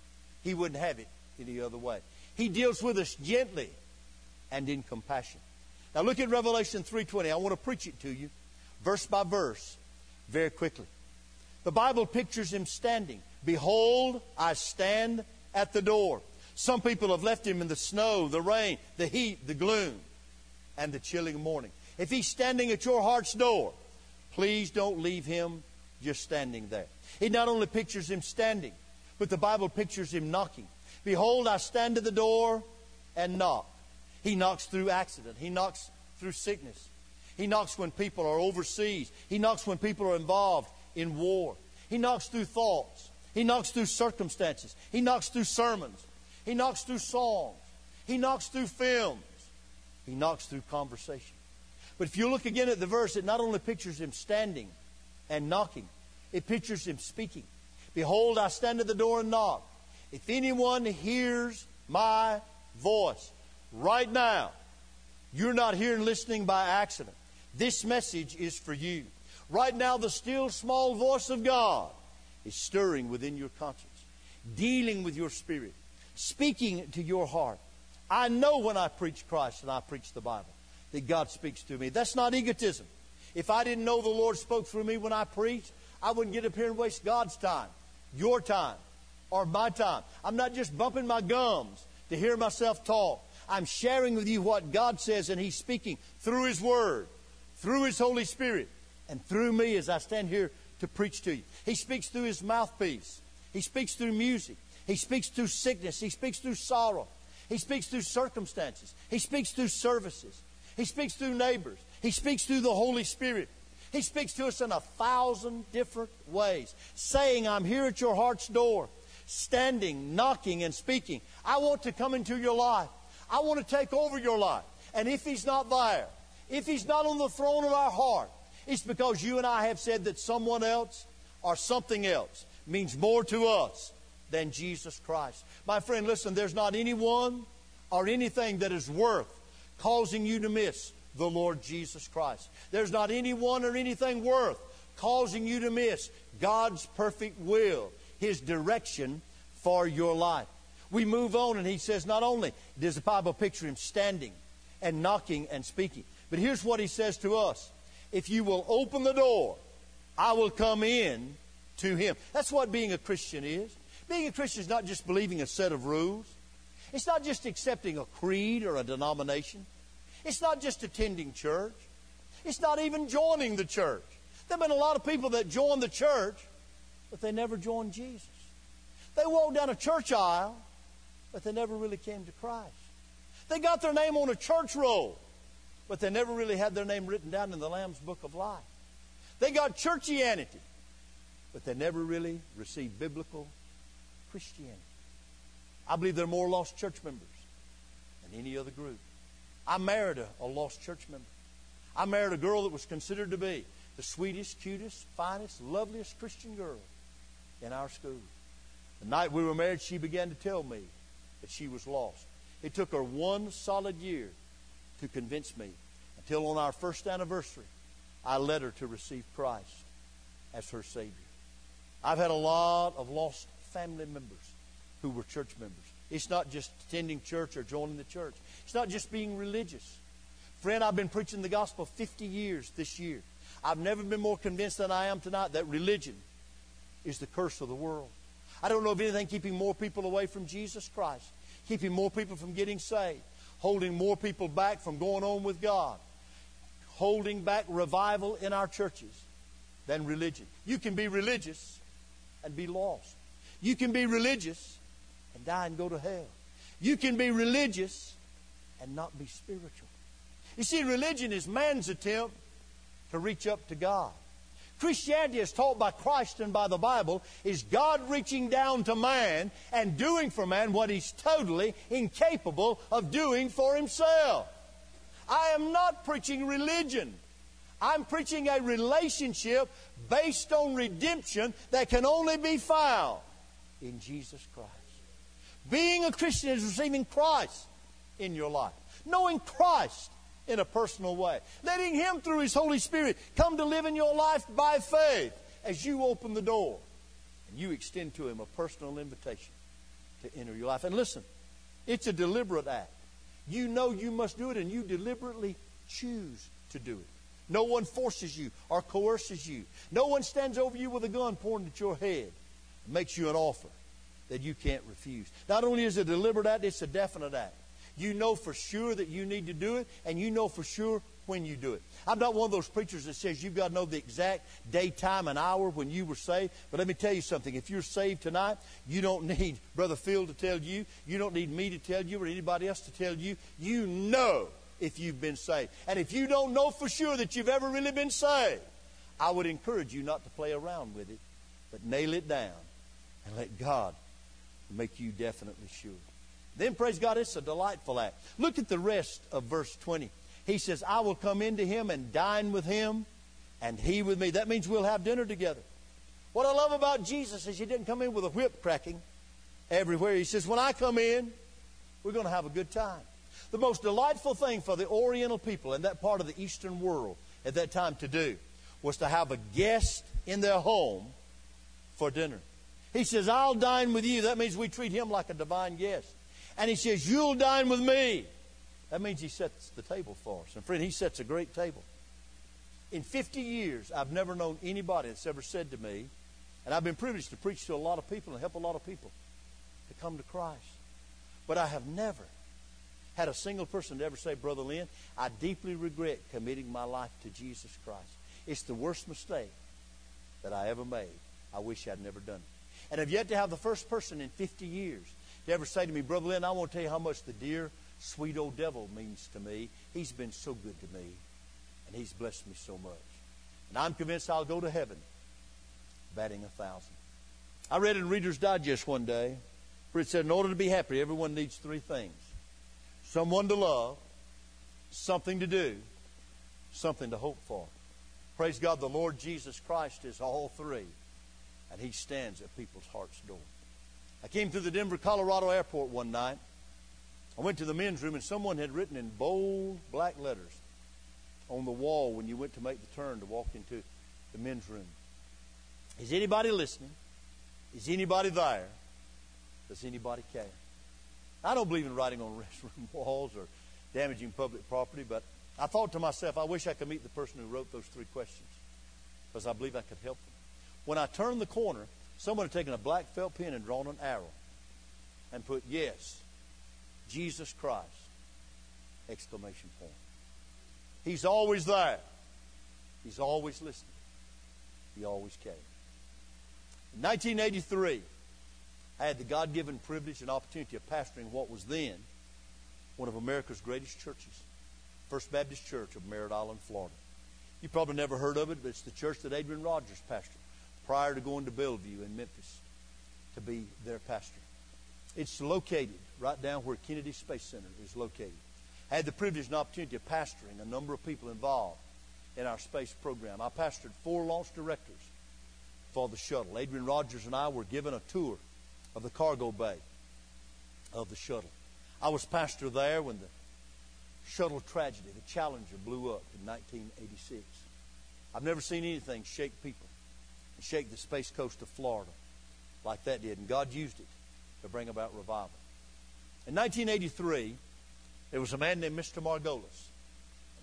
He wouldn't have it any other way. He deals with us gently and in compassion. Now look at Revelation three twenty. I want to preach it to you, verse by verse, very quickly. The Bible pictures Him standing. Behold, I stand at the door. Some people have left Him in the snow, the rain, the heat, the gloom, and the chilling morning. If He's standing at your heart's door, please don't leave Him just standing there. It not only pictures Him standing, but the Bible pictures Him knocking. Behold, I stand at the door and knock. He knocks through accident. He knocks through sickness. He knocks when people are overseas. He knocks when people are involved in war. He knocks through thoughts. He knocks through circumstances. He knocks through sermons. He knocks through songs. He knocks through films. He knocks through conversation. But if you look again at the verse, it not only pictures Him standing and knocking, it pictures Him speaking. Behold, I stand at the door and knock. If anyone hears my voice right now, you're not here and listening by accident. This message is for you. Right now, the still small voice of God is stirring within your conscience, dealing with your spirit, speaking to your heart. I know when I preach Christ and I preach the Bible that God speaks to me. That's not egotism. If I didn't know the Lord spoke through me when I preached, I wouldn't get up here and waste God's time, your time, or my time. I'm not just bumping my gums to hear myself talk. I'm sharing with you what God says, and He's speaking through His Word, through His Holy Spirit, and through me as I stand here to preach to you. He speaks through His mouthpiece. He speaks through music. He speaks through sickness. He speaks through sorrow. He speaks through circumstances. He speaks through services. He speaks through neighbors. He speaks through the Holy Spirit. He speaks to us in a thousand different ways, saying, I'm here at your heart's door, standing, knocking, and speaking. I want to come into your life. I want to take over your life. And if He's not there, if He's not on the throne of our heart, it's because you and I have said that someone else or something else means more to us than Jesus Christ. My friend, listen, there's not anyone or anything that is worth causing you to miss the Lord Jesus Christ. There's not anyone or anything worth causing you to miss God's perfect will, His direction for your life. We move on, and He says not only does the Bible picture Him standing and knocking and speaking, but here's what He says to us. If you will open the door, I will come in to Him. That's what being a Christian is. Being a Christian is not just believing a set of rules. It's not just accepting a creed or a denomination. It's not just attending church. It's not even joining the church. There have been a lot of people that join the church, but they never joined Jesus. They walked down a church aisle, but they never really came to Christ. They got their name on a church roll, but they never really had their name written down in the Lamb's Book of Life. They got churchianity, but they never really received biblical Christianity. I believe there are more lost church members than any other group. I married a, a lost church member. I married a girl that was considered to be the sweetest, cutest, finest, loveliest Christian girl in our school. The night we were married, she began to tell me that she was lost. It took her one solid year to convince me, until on our first anniversary, I led her to receive Christ as her Savior. I've had a lot of lost family members who were church members. It's not just attending church or joining the church. It's not just being religious. Friend, I've been preaching the gospel fifty years this year. I've never been more convinced than I am tonight that religion is the curse of the world. I don't know of anything keeping more people away from Jesus Christ, keeping more people from getting saved, holding more people back from going on with God, holding back revival in our churches than religion. You can be religious and be lost. You can be religious and die and go to hell. You can be religious and not be spiritual. You see, religion is man's attempt to reach up to God. Christianity, as taught by Christ and by the Bible, is God reaching down to man and doing for man what He's totally incapable of doing for Himself. I am not preaching religion. I'm preaching a relationship based on redemption that can only be found in Jesus Christ. Being a Christian is receiving Christ in your life, knowing Christ in a personal way, letting Him through His Holy Spirit come to live in your life by faith as you open the door and you extend to Him a personal invitation to enter your life. And listen, it's a deliberate act. You know you must do it, and you deliberately choose to do it. No one forces you or coerces you. No one stands over you with a gun pointed at your head and makes you an offer that you can't refuse. Not only is it a deliberate act, it's a definite act. You know for sure that you need to do it, and you know for sure when you do it. I'm not one of those preachers that says you've got to know the exact day, time, and hour when you were saved. But let me tell you something. If you're saved tonight, you don't need Brother Phil to tell you. You don't need me to tell you or anybody else to tell you. You know if you've been saved. And if you don't know for sure that you've ever really been saved, I would encourage you not to play around with it, but nail it down and let God make you definitely sure. Then, praise God, it's a delightful act. Look at the rest of verse twenty. He says, I will come into him and dine with him, and he with me. That means we'll have dinner together. What I love about Jesus is He didn't come in with a whip cracking everywhere. He says, when I come in, we're going to have a good time. The most delightful thing for the Oriental people in that part of the Eastern world at that time to do was to have a guest in their home for dinner. He says, I'll dine with you. That means we treat Him like a divine guest. And He says, you'll dine with me. That means He sets the table for us. And friend, He sets a great table. In fifty years, I've never known anybody that's ever said to me, and I've been privileged to preach to a lot of people and help a lot of people to come to Christ. But I have never had a single person to ever say, Brother Lynn, I deeply regret committing my life to Jesus Christ. It's the worst mistake that I ever made. I wish I'd never done it. And I've yet to have the first person in fifty years to ever say to me, Brother Lynn, I want to tell you how much the dear, sweet old devil means to me. He's been so good to me, and He's blessed me so much. And I'm convinced I'll go to heaven batting a thousand. I read in Reader's Digest one day where it said, in order to be happy, everyone needs three things. Someone to love, something to do, something to hope for. Praise God, the Lord Jesus Christ is all three, and He stands at people's heart's door. I came through the Denver, Colorado airport one night. I went to the men's room, and someone had written in bold black letters on the wall when you went to make the turn to walk into the men's room. Is anybody listening? Is anybody there? Does anybody care? I don't believe in writing on restroom walls or damaging public property, but I thought to myself, I wish I could meet the person who wrote those three questions, because I believe I could help them. When I turned the corner, someone had taken a black felt pen and drawn an arrow and put, yes, Jesus Christ, exclamation point. He's always there. He's always listening. He always cares. In nineteen eighty-three, I had the God-given privilege and opportunity of pastoring what was then one of America's greatest churches, First Baptist Church of Merritt Island, Florida. You probably never heard of it, but it's the church that Adrian Rogers pastored prior to going to Bellevue in Memphis to be their pastor. It's located right down where Kennedy Space Center is located. I had the privilege and opportunity of pastoring a number of people involved in our space program. I pastored four launch directors for the shuttle. Adrian Rogers and I were given a tour of the cargo bay of the shuttle. I was pastor there when the shuttle tragedy, the Challenger, blew up in nineteen eighty-six. I've never seen anything shake people and shake the space coast of Florida like that did, and God used it to bring about revival. In nineteen eighty-three, there was a man named Mister Margolis,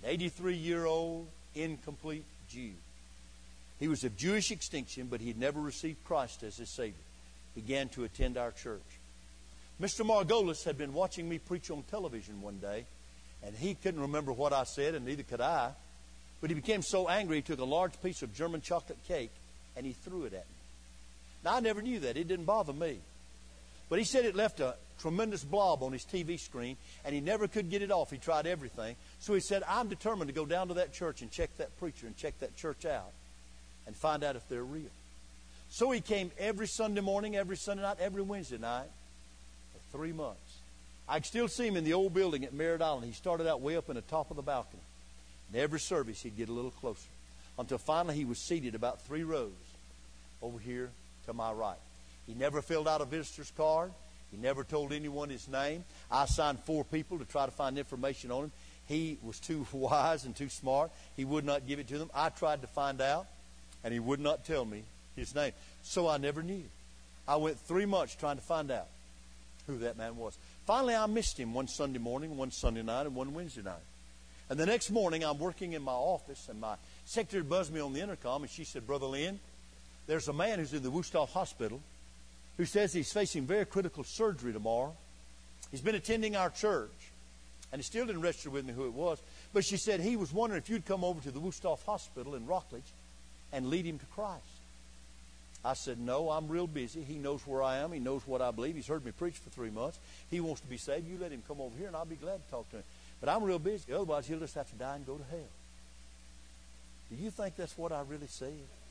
eighty-three-year-old incomplete Jew. He was of Jewish extinction, but he had never received Christ as his Savior. He began to attend our church. Mister Margolis had been watching me preach on television one day, and he couldn't remember what I said, and neither could I. But he became so angry, he took a large piece of German chocolate cake, and he threw it at me. Now, I never knew that. It didn't bother me. But he said it left a tremendous blob on his T V screen, and he never could get it off. He tried everything. So he said, I'm determined to go down to that church and check that preacher and check that church out and find out if they're real. So he came every Sunday morning, every Sunday night, every Wednesday night for three months. I can still see him in the old building at Merritt Island. He started out way up in the top of the balcony. And every service he'd get a little closer until finally he was seated about three rows over here to my right. He never filled out a visitor's card. He never told anyone his name. I assigned four people to try to find information on him. He was too wise and too smart. He would not give it to them. I tried to find out, and he would not tell me his name. So I never knew. I went three months trying to find out who that man was. Finally, I missed him one Sunday morning, one Sunday night, and one Wednesday night. And the next morning, I'm working in my office, and my secretary buzzed me on the intercom, and she said, Brother Lynn, there's a man who's in the Wusthof Hospital who says he's facing very critical surgery tomorrow. He's been attending our church, and he still didn't register with me who it was. But she said he was wondering if you'd come over to the Wusthof Hospital in Rockledge and lead him to Christ. I said, no, I'm real busy. He knows where I am. He knows what I believe. He's heard me preach for three months. He wants to be saved. You let him come over here, and I'll be glad to talk to him. But I'm real busy. Otherwise, he'll just have to die and go to hell. Do you think that's what I really said?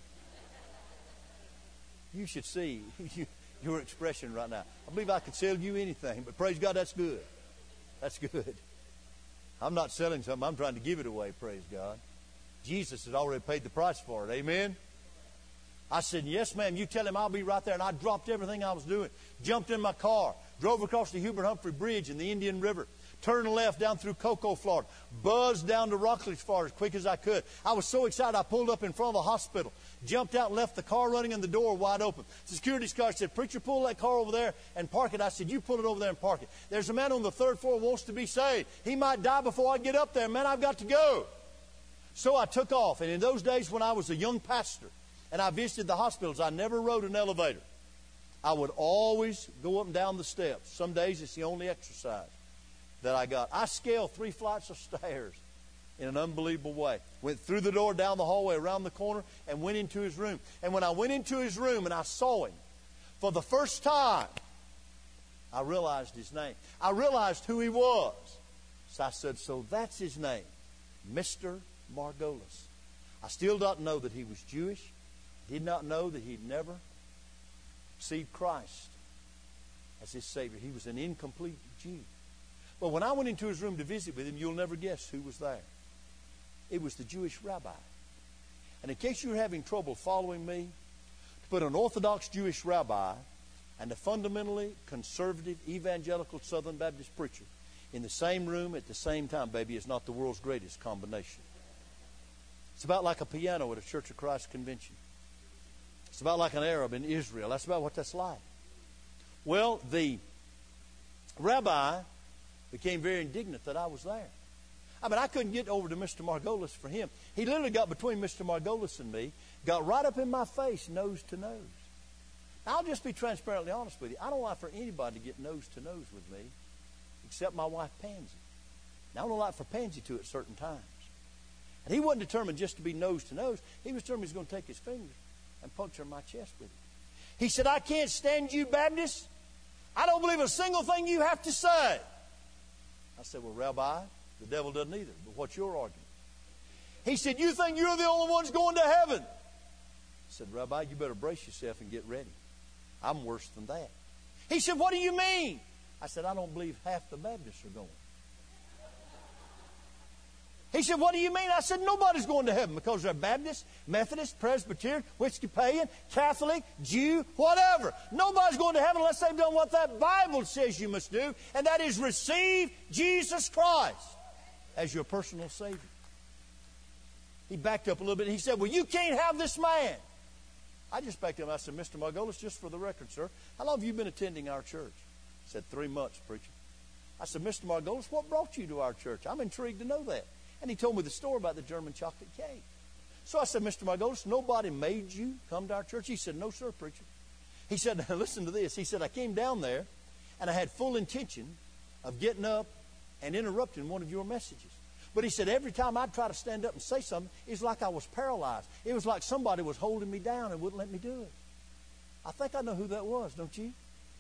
You should see your expression right now. I believe I could sell you anything, but praise God, that's good. That's good. I'm not selling something. I'm trying to give it away, praise God. Jesus has already paid the price for it. Amen? I said, yes, ma'am. You tell him I'll be right there. And I dropped everything I was doing, jumped in my car, drove across the Hubert Humphrey Bridge in the Indian River, turned left down through Cocoa, Florida, buzzed down to Rockledge, Florida as quick as I could. I was so excited I pulled up in front of the hospital, jumped out and left the car running and the door wide open. The security guard said, preacher, pull that car over there and park it. I said, you pull it over there and park it. There's a man on the third floor who wants to be saved. He might die before I get up there. Man, I've got to go. So I took off. And in those days when I was a young pastor and I visited the hospitals, I never rode an elevator. I would always go up and down the steps. Some days it's the only exercise that I got. I scaled three flights of stairs in an unbelievable way. Went through the door, down the hallway, around the corner, and went into his room. And when I went into his room and I saw him, for the first time, I realized his name. I realized who he was. So I said, so that's his name, Mister Margolis. I still don't know that he was Jewish. Did not know that he'd never received Christ as his Savior. He was an incomplete Jew. But when I went into his room to visit with him, you'll never guess who was there. It was the Jewish rabbi. And in case you're having trouble following me, to put an Orthodox Jewish rabbi and a fundamentally conservative evangelical Southern Baptist preacher in the same room at the same time, baby, is not the world's greatest combination. It's about like a piano at a Church of Christ convention. It's about like an Arab in Israel. That's about what that's like. Well, the rabbi became very indignant that I was there. I mean, I couldn't get over to Mister Margolis for him. He literally got between Mister Margolis and me, got right up in my face, nose to nose. Now, I'll just be transparently honest with you. I don't like for anybody to get nose to nose with me, except my wife, Pansy. Now, I don't like for Pansy to at certain times. And he wasn't determined just to be nose to nose. He was determined he was going to take his finger and puncture my chest with it. He said, I can't stand you, Baptists. I don't believe a single thing you have to say. I said, well, Rabbi, the devil doesn't either. But what's your argument? He said, you think you're the only ones going to heaven? I said, Rabbi, you better brace yourself and get ready. I'm worse than that. He said, what do you mean? I said, I don't believe half the Baptists are going. He said, what do you mean? I said, nobody's going to heaven because they're Baptist, Methodist, Presbyterian, Episcopalian, Catholic, Jew, whatever. Nobody's going to heaven unless they've done what that Bible says you must do, and that is receive Jesus Christ as your personal Savior. He backed up a little bit and he said, well, you can't have this man. I just backed up and I said, Mister Margolis, just for the record, sir, how long have you been attending our church? He said, three months, preacher. I said, Mister Margolis, what brought you to our church? I'm intrigued to know that. And he told me the story about the German chocolate cake. So I said, Mister Margolis, nobody made you come to our church? He said, no, sir, preacher. He said, listen to this. He said, I came down there, and I had full intention of getting up and interrupting one of your messages. But he said, every time I'd try to stand up and say something, it was like I was paralyzed. It was like somebody was holding me down and wouldn't let me do it. I think I know who that was, don't you?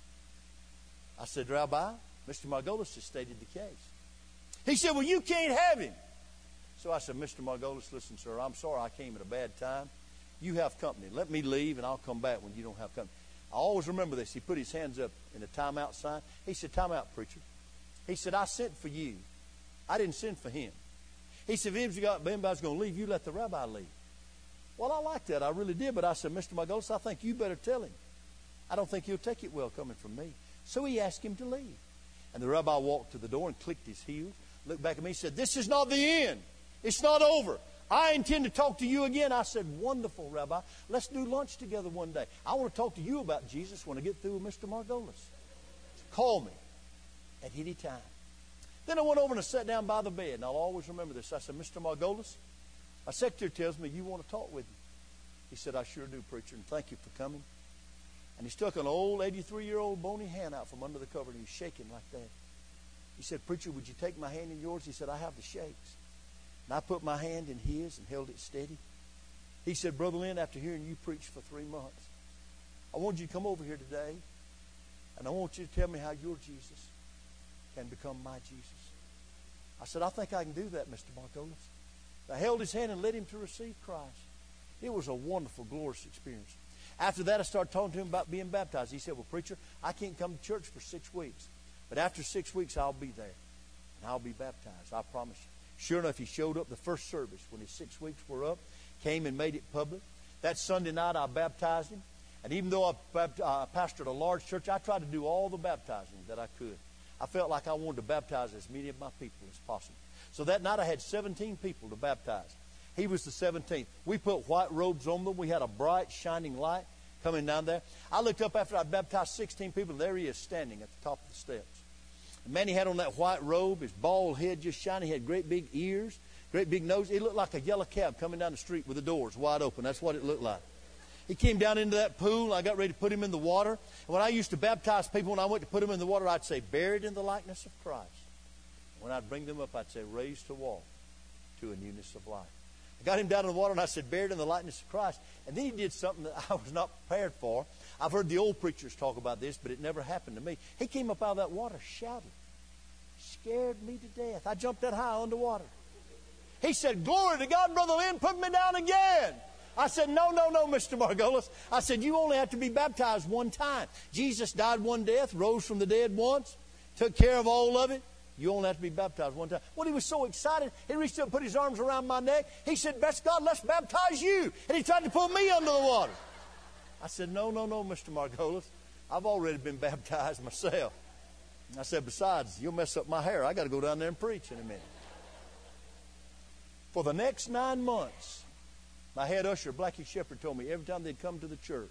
I said, Rabbi, Mister Margolis has stated the case. He said, well, you can't have him. So I said, Mister Margolis, listen, sir, I'm sorry I came at a bad time. You have company. Let me leave, and I'll come back when you don't have company. I always remember this. He put his hands up in a timeout sign. He said, timeout, preacher. He said, I sent for you. I didn't send for him. He said, if anybody's going to leave, you let the rabbi leave. Well, I like that. I really did. But I said, Mister Margolis, I think you better tell him. I don't think he'll take it well coming from me. So he asked him to leave. And the rabbi walked to the door and clicked his heels, looked back at me and said, this is not the end. It's not over. I intend to talk to you again. I said, wonderful, Rabbi. Let's do lunch together one day. I want to talk to you about Jesus when I get through with Mister Margolis. Call me at any time. Then I went over and I sat down by the bed, and I'll always remember this. I said, Mister Margolis, my secretary tells me you want to talk with me. He said, I sure do, preacher, and thank you for coming. And he stuck an old eighty-three-year-old bony hand out from under the cover, and he was shaking like that. He said, preacher, would you take my hand in yours? He said, I have the shakes. And I put my hand in his and held it steady. He said, Brother Lynn, after hearing you preach for three months, I want you to come over here today, and I want you to tell me how your Jesus can become my Jesus. I said, I think I can do that, Mister Margolis. I held his hand and led him to receive Christ. It was a wonderful, glorious experience. After that, I started talking to him about being baptized. He said, well, preacher, I can't come to church for six weeks. But after six weeks, I'll be there. And I'll be baptized. I promise you. Sure enough, he showed up the first service when his six weeks were up, came and made it public. That Sunday night, I baptized him. And even though I uh, pastored a large church, I tried to do all the baptizing that I could. I felt like I wanted to baptize as many of my people as possible. So that night, I had seventeen people to baptize. He was the seventeenth. We put white robes on them. We had a bright, shining light coming down there. I looked up after I baptized sixteen people, and there he is standing at the top of the steps. The man, he had on that white robe, his bald head just shining. He had great big ears, great big nose. It looked like a yellow cab coming down the street with the doors wide open. That's what it looked like. He came down into that pool. I got ready to put him in the water. And when I used to baptize people, when I went to put them in the water, I'd say, buried in the likeness of Christ. When I'd bring them up, I'd say, raised to walk to a newness of life. I got him down in the water, and I said, buried in the likeness of Christ. And then he did something that I was not prepared for. I've heard the old preachers talk about this, but it never happened to me. He came up out of that water shouting. Scared me to death. I jumped that high underwater. He said, glory to God, Brother Lynn, put me down again. I said, no, no, no, Mister Margolis. I said, you only have to be baptized one time. Jesus died one death, rose from the dead once, took care of all of it. You only have to be baptized one time. Well, he was so excited, he reached up and put his arms around my neck. He said, best God, let's baptize you. And he tried to pull me under the water. I said, no, no, no, Mister Margolis. I've already been baptized myself. I said, besides, you'll mess up my hair. I got to go down there and preach in a minute. For the next nine months, my head usher, Blackie Shepherd, told me every time they'd come to the church,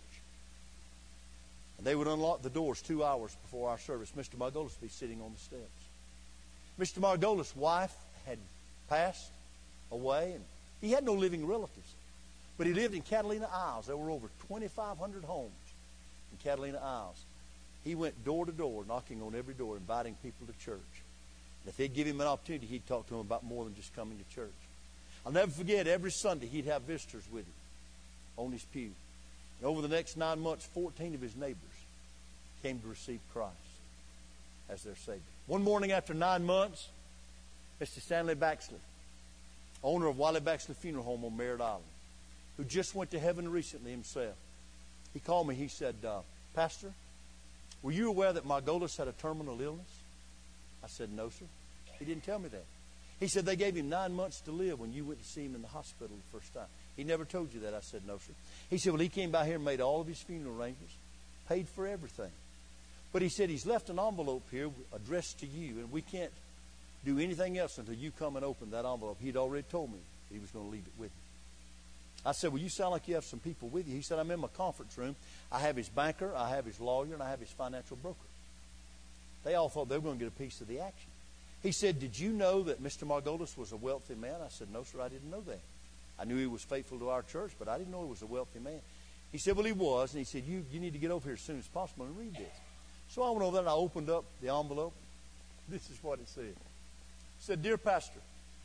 and they would unlock the doors two hours before our service, Mister Margolis would be sitting on the steps. Mister Margolis' wife had passed away, and he had no living relatives. But he lived in Catalina Isles. There were over twenty-five hundred homes in Catalina Isles. He went door to door, knocking on every door, inviting people to church. And if they'd give him an opportunity, he'd talk to them about more than just coming to church. I'll never forget, every Sunday he'd have visitors with him on his pew. And over the next nine months, fourteen of his neighbors came to receive Christ as their Savior. One morning after nine months, Mister Stanley Baxley, owner of Wiley Baxley Funeral Home on Merritt Island, who just went to heaven recently himself, he called me. He said, uh, Pastor, were you aware that Margolis had a terminal illness? I said, no, sir. He didn't tell me that. He said they gave him nine months to live when you went to see him in the hospital the first time. He never told you that. I said, no, sir. He said, well, he came by here and made all of his funeral arrangements, paid for everything. But he said he's left an envelope here addressed to you, and we can't do anything else until you come and open that envelope. He'd already told me he was going to leave it with you. I said, well, you sound like you have some people with you. He said, I'm in my conference room. I have his banker, I have his lawyer, and I have his financial broker. They all thought they were going to get a piece of the action. He said, did you know that Mister Margolis was a wealthy man? I said, no, sir, I didn't know that. I knew he was faithful to our church, but I didn't know he was a wealthy man. He said, well, he was. And he said, you, you need to get over here as soon as possible and read this. So I went over there and I opened up the envelope. This is what it said. It said, dear pastor,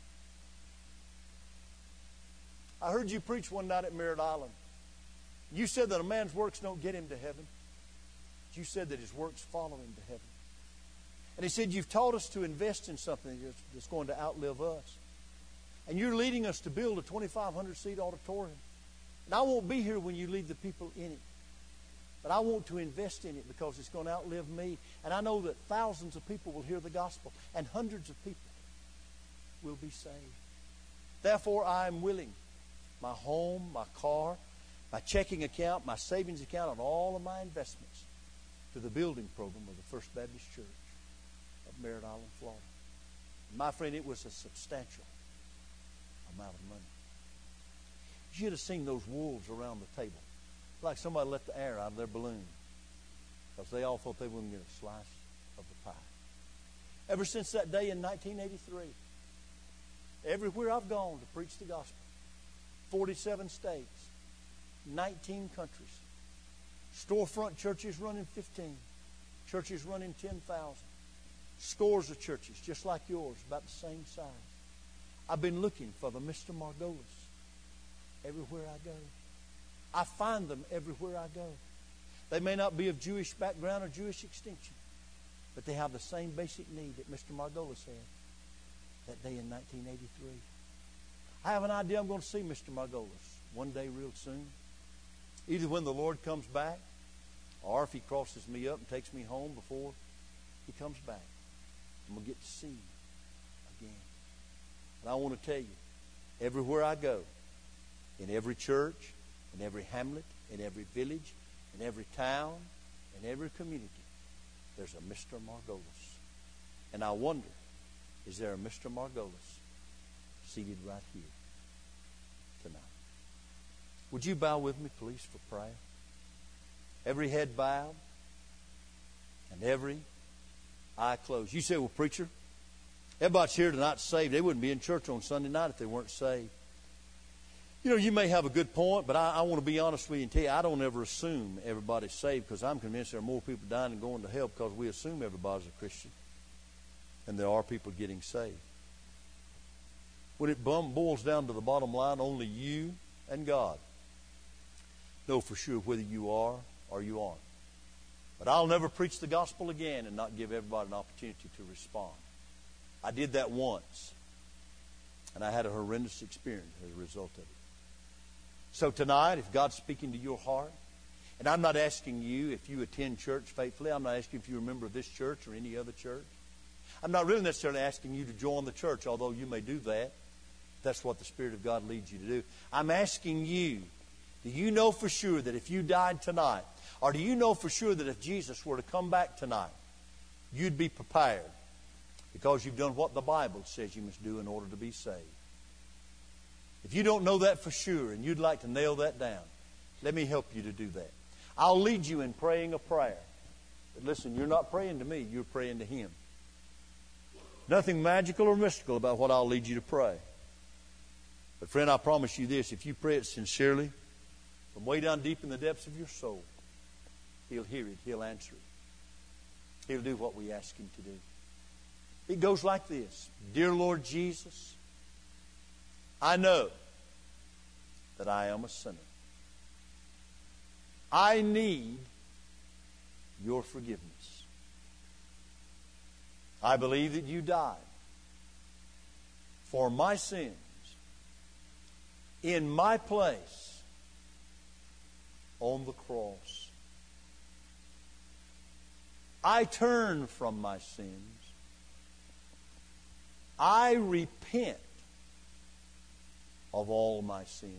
I heard you preach one night at Merritt Island. You said that a man's works don't get him to heaven. You said that his works follow him to heaven. And he said, you've taught us to invest in something that's going to outlive us. And you're leading us to build a twenty-five hundred seat auditorium. And I won't be here when you lead the people in it. But I want to invest in it because it's going to outlive me. And I know that thousands of people will hear the gospel and hundreds of people will be saved. Therefore, I am willing. My home, my car, my checking account, my savings account, and all of my investments to the building program of the First Baptist Church of Merritt Island, Florida. And my friend, it was a substantial amount of money. You should have seen those wolves around the table. Like somebody let the air out of their balloon. Because they all thought they were going to get a slice of the pie. Ever since that day in nineteen eighty-three, everywhere I've gone to preach the gospel, forty-seven states, nineteen countries, storefront churches running fifteen, churches running ten thousand, scores of churches just like yours, about the same size. I've been looking for the Mister Margolis everywhere I go. I find them everywhere I go. They may not be of Jewish background or Jewish extension, but they have the same basic need that Mister Margolis had that day in nineteen eighty-three. I have an idea I'm going to see Mister Margolis one day real soon. Either when the Lord comes back, or if He crosses me up and takes me home before He comes back. I'm going to get to see Him again. And I want to tell you, everywhere I go, in every church, in every hamlet, in every village, in every town, in every community, there's a Mister Margolis. And I wonder, is there a Mister Margolis seated right here tonight? Would you bow with me, please, for prayer? Every head bowed and every eye closed. You say, well, preacher, everybody's here tonight saved. They wouldn't be in church on Sunday night if they weren't saved. You know, you may have a good point, but I, I want to be honest with you and tell you, I don't ever assume everybody's saved because I'm convinced there are more people dying and going to hell because we assume everybody's a Christian and there are people getting saved. When it boils down to the bottom line, only you and God know for sure whether you are or you aren't. But I'll never preach the gospel again and not give everybody an opportunity to respond. I did that once, and I had a horrendous experience as a result of it. So tonight, if God's speaking to your heart, and I'm not asking you if you attend church faithfully, I'm not asking if you're a member of this church or any other church. I'm not really necessarily asking you to join the church, although you may do that. That's what the Spirit of God leads you to do. I'm asking you, do you know for sure that if you died tonight, or do you know for sure that if Jesus were to come back tonight, you'd be prepared because you've done what the Bible says you must do in order to be saved? If you don't know that for sure and you'd like to nail that down, let me help you to do that. I'll lead you in praying a prayer. But listen, you're not praying to me, you're praying to Him. Nothing magical or mystical about what I'll lead you to pray. But friend, I promise you this, if you pray it sincerely, from way down deep in the depths of your soul, He'll hear it, He'll answer it. He'll do what we ask Him to do. It goes like this. Dear Lord Jesus, I know that I am a sinner. I need your forgiveness. I believe that you died for my sins in my place on the cross. I turn from my sins. I repent of all my sins.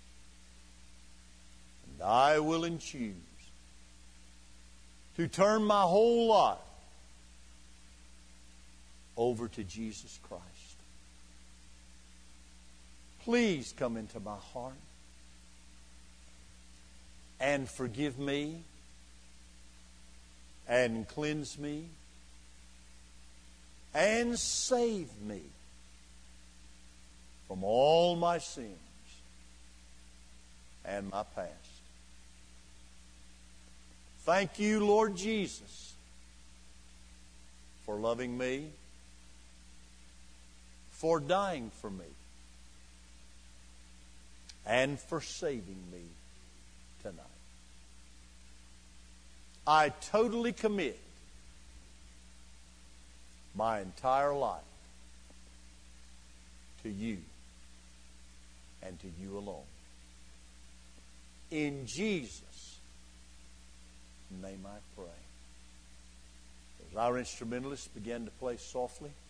And I will and choose to turn my whole life over to Jesus Christ. Please come into my heart and forgive me and cleanse me and save me from all my sins and my past. Thank you, Lord Jesus, for loving me, for dying for me, and for saving me tonight. I totally commit my entire life to you and to you alone. In Jesus' name I pray. As our instrumentalists begin to play softly,